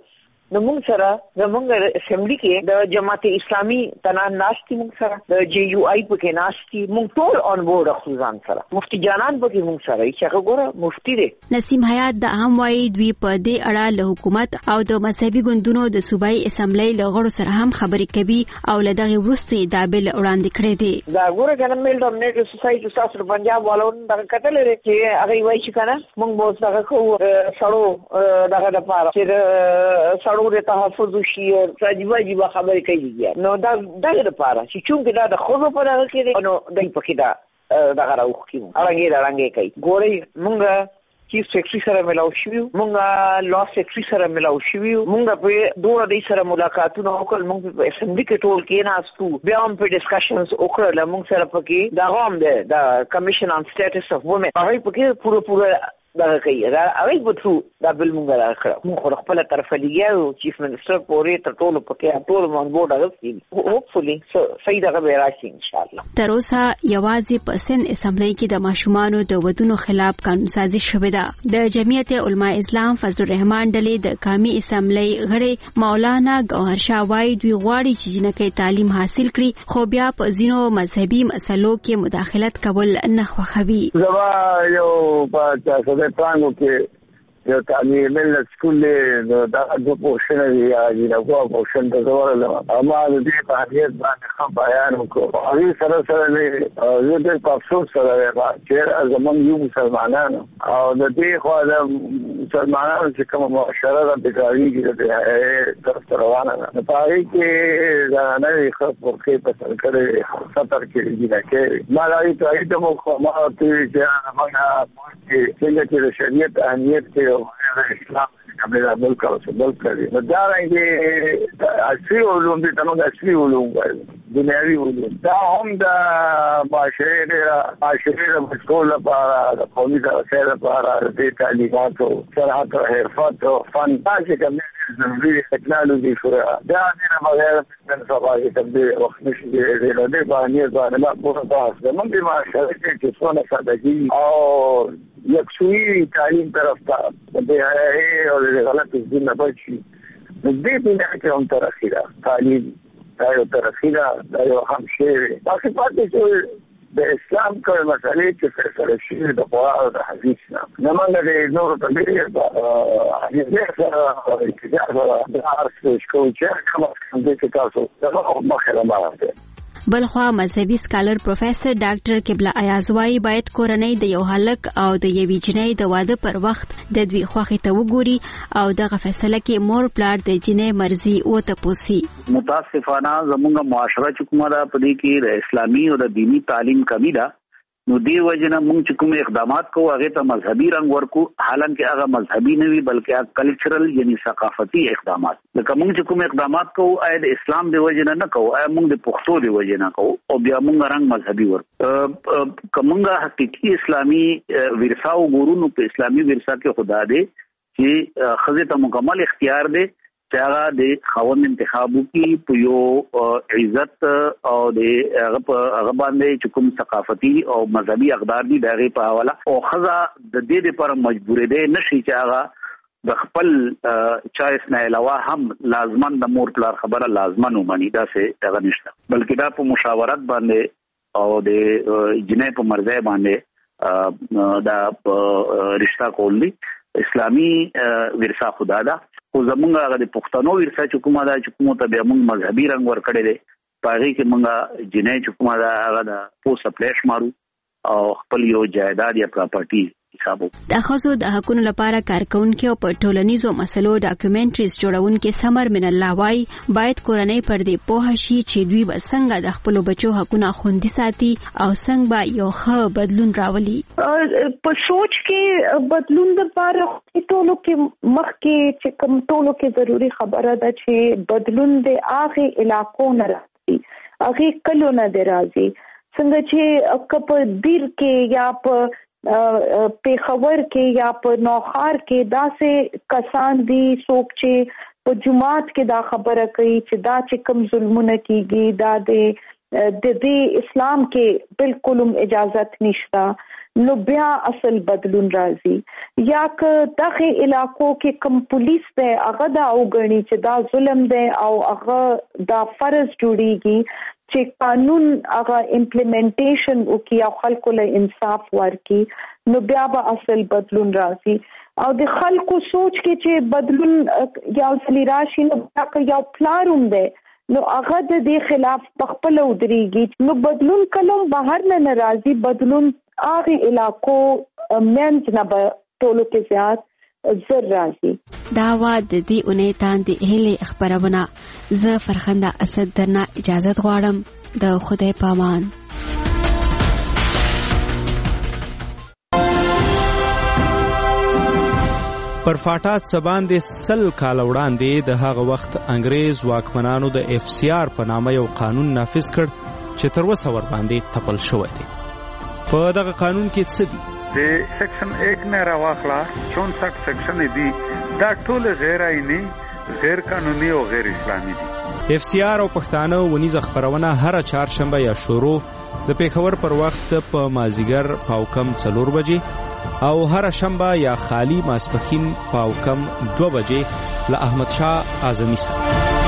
نو موږ سره زمونږ اسمبلی کې د جماعت اسلامي تنان ناشتي موږ سره د جی یو آی پکې ناشتي موږ ټول آن بورډ خصوصان سره مفتی جانان پکې موږ سره چې هغه مفتی دی. نسیم حیات د هم وايي دوی په دې اړه له حکومت او د مذهبي ګوندونو د صوبایي اسمبلی له غړو سره هم خبرې کوي او له دغه وروسته دا بل وړاندې کړی دی. دا ګوره کنه میل ډومینیټډ سوسایټي تاسو پنجاب والون دا کتل لري چې هغه وایي چې کنه موږ به څنګه کوو سړو دغه لپاره چې سړو د تحفظ شي او راځي خبرې کوي نو دا دغه لپاره چې چونګ دا د خو په دغه کې نو دای پکې دا دغه راوخی اړنګي کوي. ګورې موږ چیف سیکرټری سره ملاو شو موږ لا سیکرټری سره ملاو شو موږ په دوه د سره ملاقاتونه وکړل موږ په اسمبلی کې ټول کې ناستو بیا هم په ډسکشنز وکړل موږ سره پکې دا غوم د کمیشن آن سټیټس اف وومن هغه پکې پوره دا کوي دا هغه بتو دا بل موږ راکړو موږ خپل طرف لګیاو چیف منسٹر پورې ته ټول پکې ټول مون بورډ راځي هوپفولي صحیح دا به راشي ان شاء الله. تر اوسه یوازې په سن اسمبلی کې د ماشومانو د ودونو خلاف قانون سازي شوې ده. د جمعیت علماء اسلام فضل الرحمن ډلې د قومي اسمبلی غړي مولانا ګوهر شاه وايي دوی غواړي چې جنکې تعلیم حاصل کړي خو بیا په ځینو مذهبي مسلو کې مداخلت کول نه خوښوي. زما یو په پرانګو کې یو تعلیم مل سکول له دا د پوښتنه یا د پوښتنه د زوال اما د دې په اړه باندې خام بیان وکړو. هغه سره یو د افسوس سره چې زمون یو مسلمانانو او د دې خو د مسلمانانو چې کوم معاشره د بګاری کې د روانه نه پاره کې دا نه خپل کې په سر کړي سفر کې دي کې ما راځي ته د مخه ما ته چې هغه چې شریعت اهمیت کې او اسلام کمه ملک او سبل کړي دا راځي اصلي علوم دي تمام اصلي علوم دنیوي علوم دا هم د معاشره مسؤل لپاره د قومي سره لپاره د تعلیماتو صنعت او حرفت او فن چې کومه ضروري ټکنالوژي شوه دا نه بغیر من صباحي تبديل وقت مش دي باندې ما پوره تاسو د منځ معاشره کې څونه سادهګي او یکسوی تعلیم طرف ته د هغه او د غلط دین نه بچي د دې په اړه هم ترخی ده تعلیم دا یو ترخی ده دا یو هم شی تاسو پاتې چې د اسلام کومه مسالې چې فیصله شي د قرآن او د حدیث نه موږ د نور په دې حدیث سره اتجاه د ارسش کوو چې کوم څه تاسو دا مخه راځي. بلخوا مذهبي سکالر پروفیسر ډاکټر قبله ایاز وايي باید کورنۍ د یو هلک او د یوې جنۍ د واده پر وخت د دوی خوښي ته وګوري او دغه فیصله کې مور پلار د جنۍ مرزي او تپوسي. متاسفانه زموږ معاشره چې کومه ده په دې کې د اسلامي او د دینی تعلیم کمی ده نو دی وجنه موږ چې کوم اقدامات کوو هغه ته مذهبي رنگ ورکو حالانکه هغه مذهبي نه وي بلکې هغه کلچرل یعنی ثقافتي اقدامات لکه موږ چې کوم اقدامات کوو د اسلام دی وجنه نه کوو موږ د پښتو دی وجنه کوو او بیا موږ رنگ مذهبي ورکو کومه حقيقي اسلامي ورثه او ګورونو په اسلامي ورثه کې خدا دی چې خزه ته مکمل اختیار دی چې هغه د خاوند انتخابو کې په یو عزت او د هغه باندې چې کوم ثقافتي او مذهبي اقدار دي دغه په حواله او خزه د دې لپاره مجبور دي نشي چې هغه د خپل چایس نه علاوه هم لازمان د مور پلار خبره لازمان ومني دا څه هغه نشته بلکې دا په مشاورت باندې او د جنې په مرزه باندې دا رشتہ کول دي اسلامي ورثه خدا ده خو زمونږ هغه د پښتنو ورثه چې کومه ده چې کومه ته بیا موږ مذهبي رنګ ورکړی دی په هغې کې موږ جنۍ چې کومه ده هغه د پوسټ پلیش مارو او خپل یو جایداد یا پراپرټي حسابو. د ښځو د حقونو لپاره کارکونکي او په ټولنیزو مسلو ډاکومنټریز جوړونکي سمر من الله وايي باید کورنۍ پر دې پوه شي چې دوی به څنګه د خپل بچو حقونه خوندي ساتي او څنګه به یو ښه بدلون راولي. په سوچ کې بدلون لپاره ټولو کې مخ کې چې کوم ټولو کې ضروری خبره ده چې بدلون د هغه علاقو نه راځي هغه کلو نه راځي څنګه چې کپ دیر کې یا په پیښور کې یا په نوخار کې داسې کسان دي څوک چې په جماعت کې دا خبره کوي چې دا چې کوم ظلمونه کیږي دا د د دې اسلام کې بالکل اجازت نشته نو بیا اصل بدلون راځي یا که دغه علاقو کې کم پولیس دی هغه دا وګڼي چې دا ظلم دی او هغه دا فرض جوړیږي چې قانون هغه امپلیمنټیشن وکړي او خلکو له انصاف ورکړي نو بیا به اصل بدلون راځي او د خلکو سوچ کې چې بدلون یو ځل راشي نو یو پلاروم دی نو هغه د دې خلاف خپل ودرېږي نو بدلون کلم بهر نه راځي بدلون هغه علاقو منځ نه به ټولو کې زیات زر راځي دا وا د دې اونۍ تاندې هلي خبرونه زه فرخنده اسد درنه اجازه غواړم د خدای پامان پر فاټات سباندې سل کال وړاندې د هغه وخت انګريز واکمنانو د اف سی آر په نامه یو قانون نافذ کړ چې تر اوسه ور باندې تپل شوی دی. په دغه قانون کې څه دي؟ د سیکشن 1 نه راوخلا 64 سیکشن دي دا ټول غیر آئینی، غیر قانوني او غیر اسلامي دي. اف سی آر او پښتانه ونیزه خبرونه هر چهارشنبه یا شروع د پیښور پر وخت په مازیګر پاوکم 4 بجې او هر شنبه یا خالی ماسپخین پاوکم 2 بجې له احمد شاه اعظمي سره.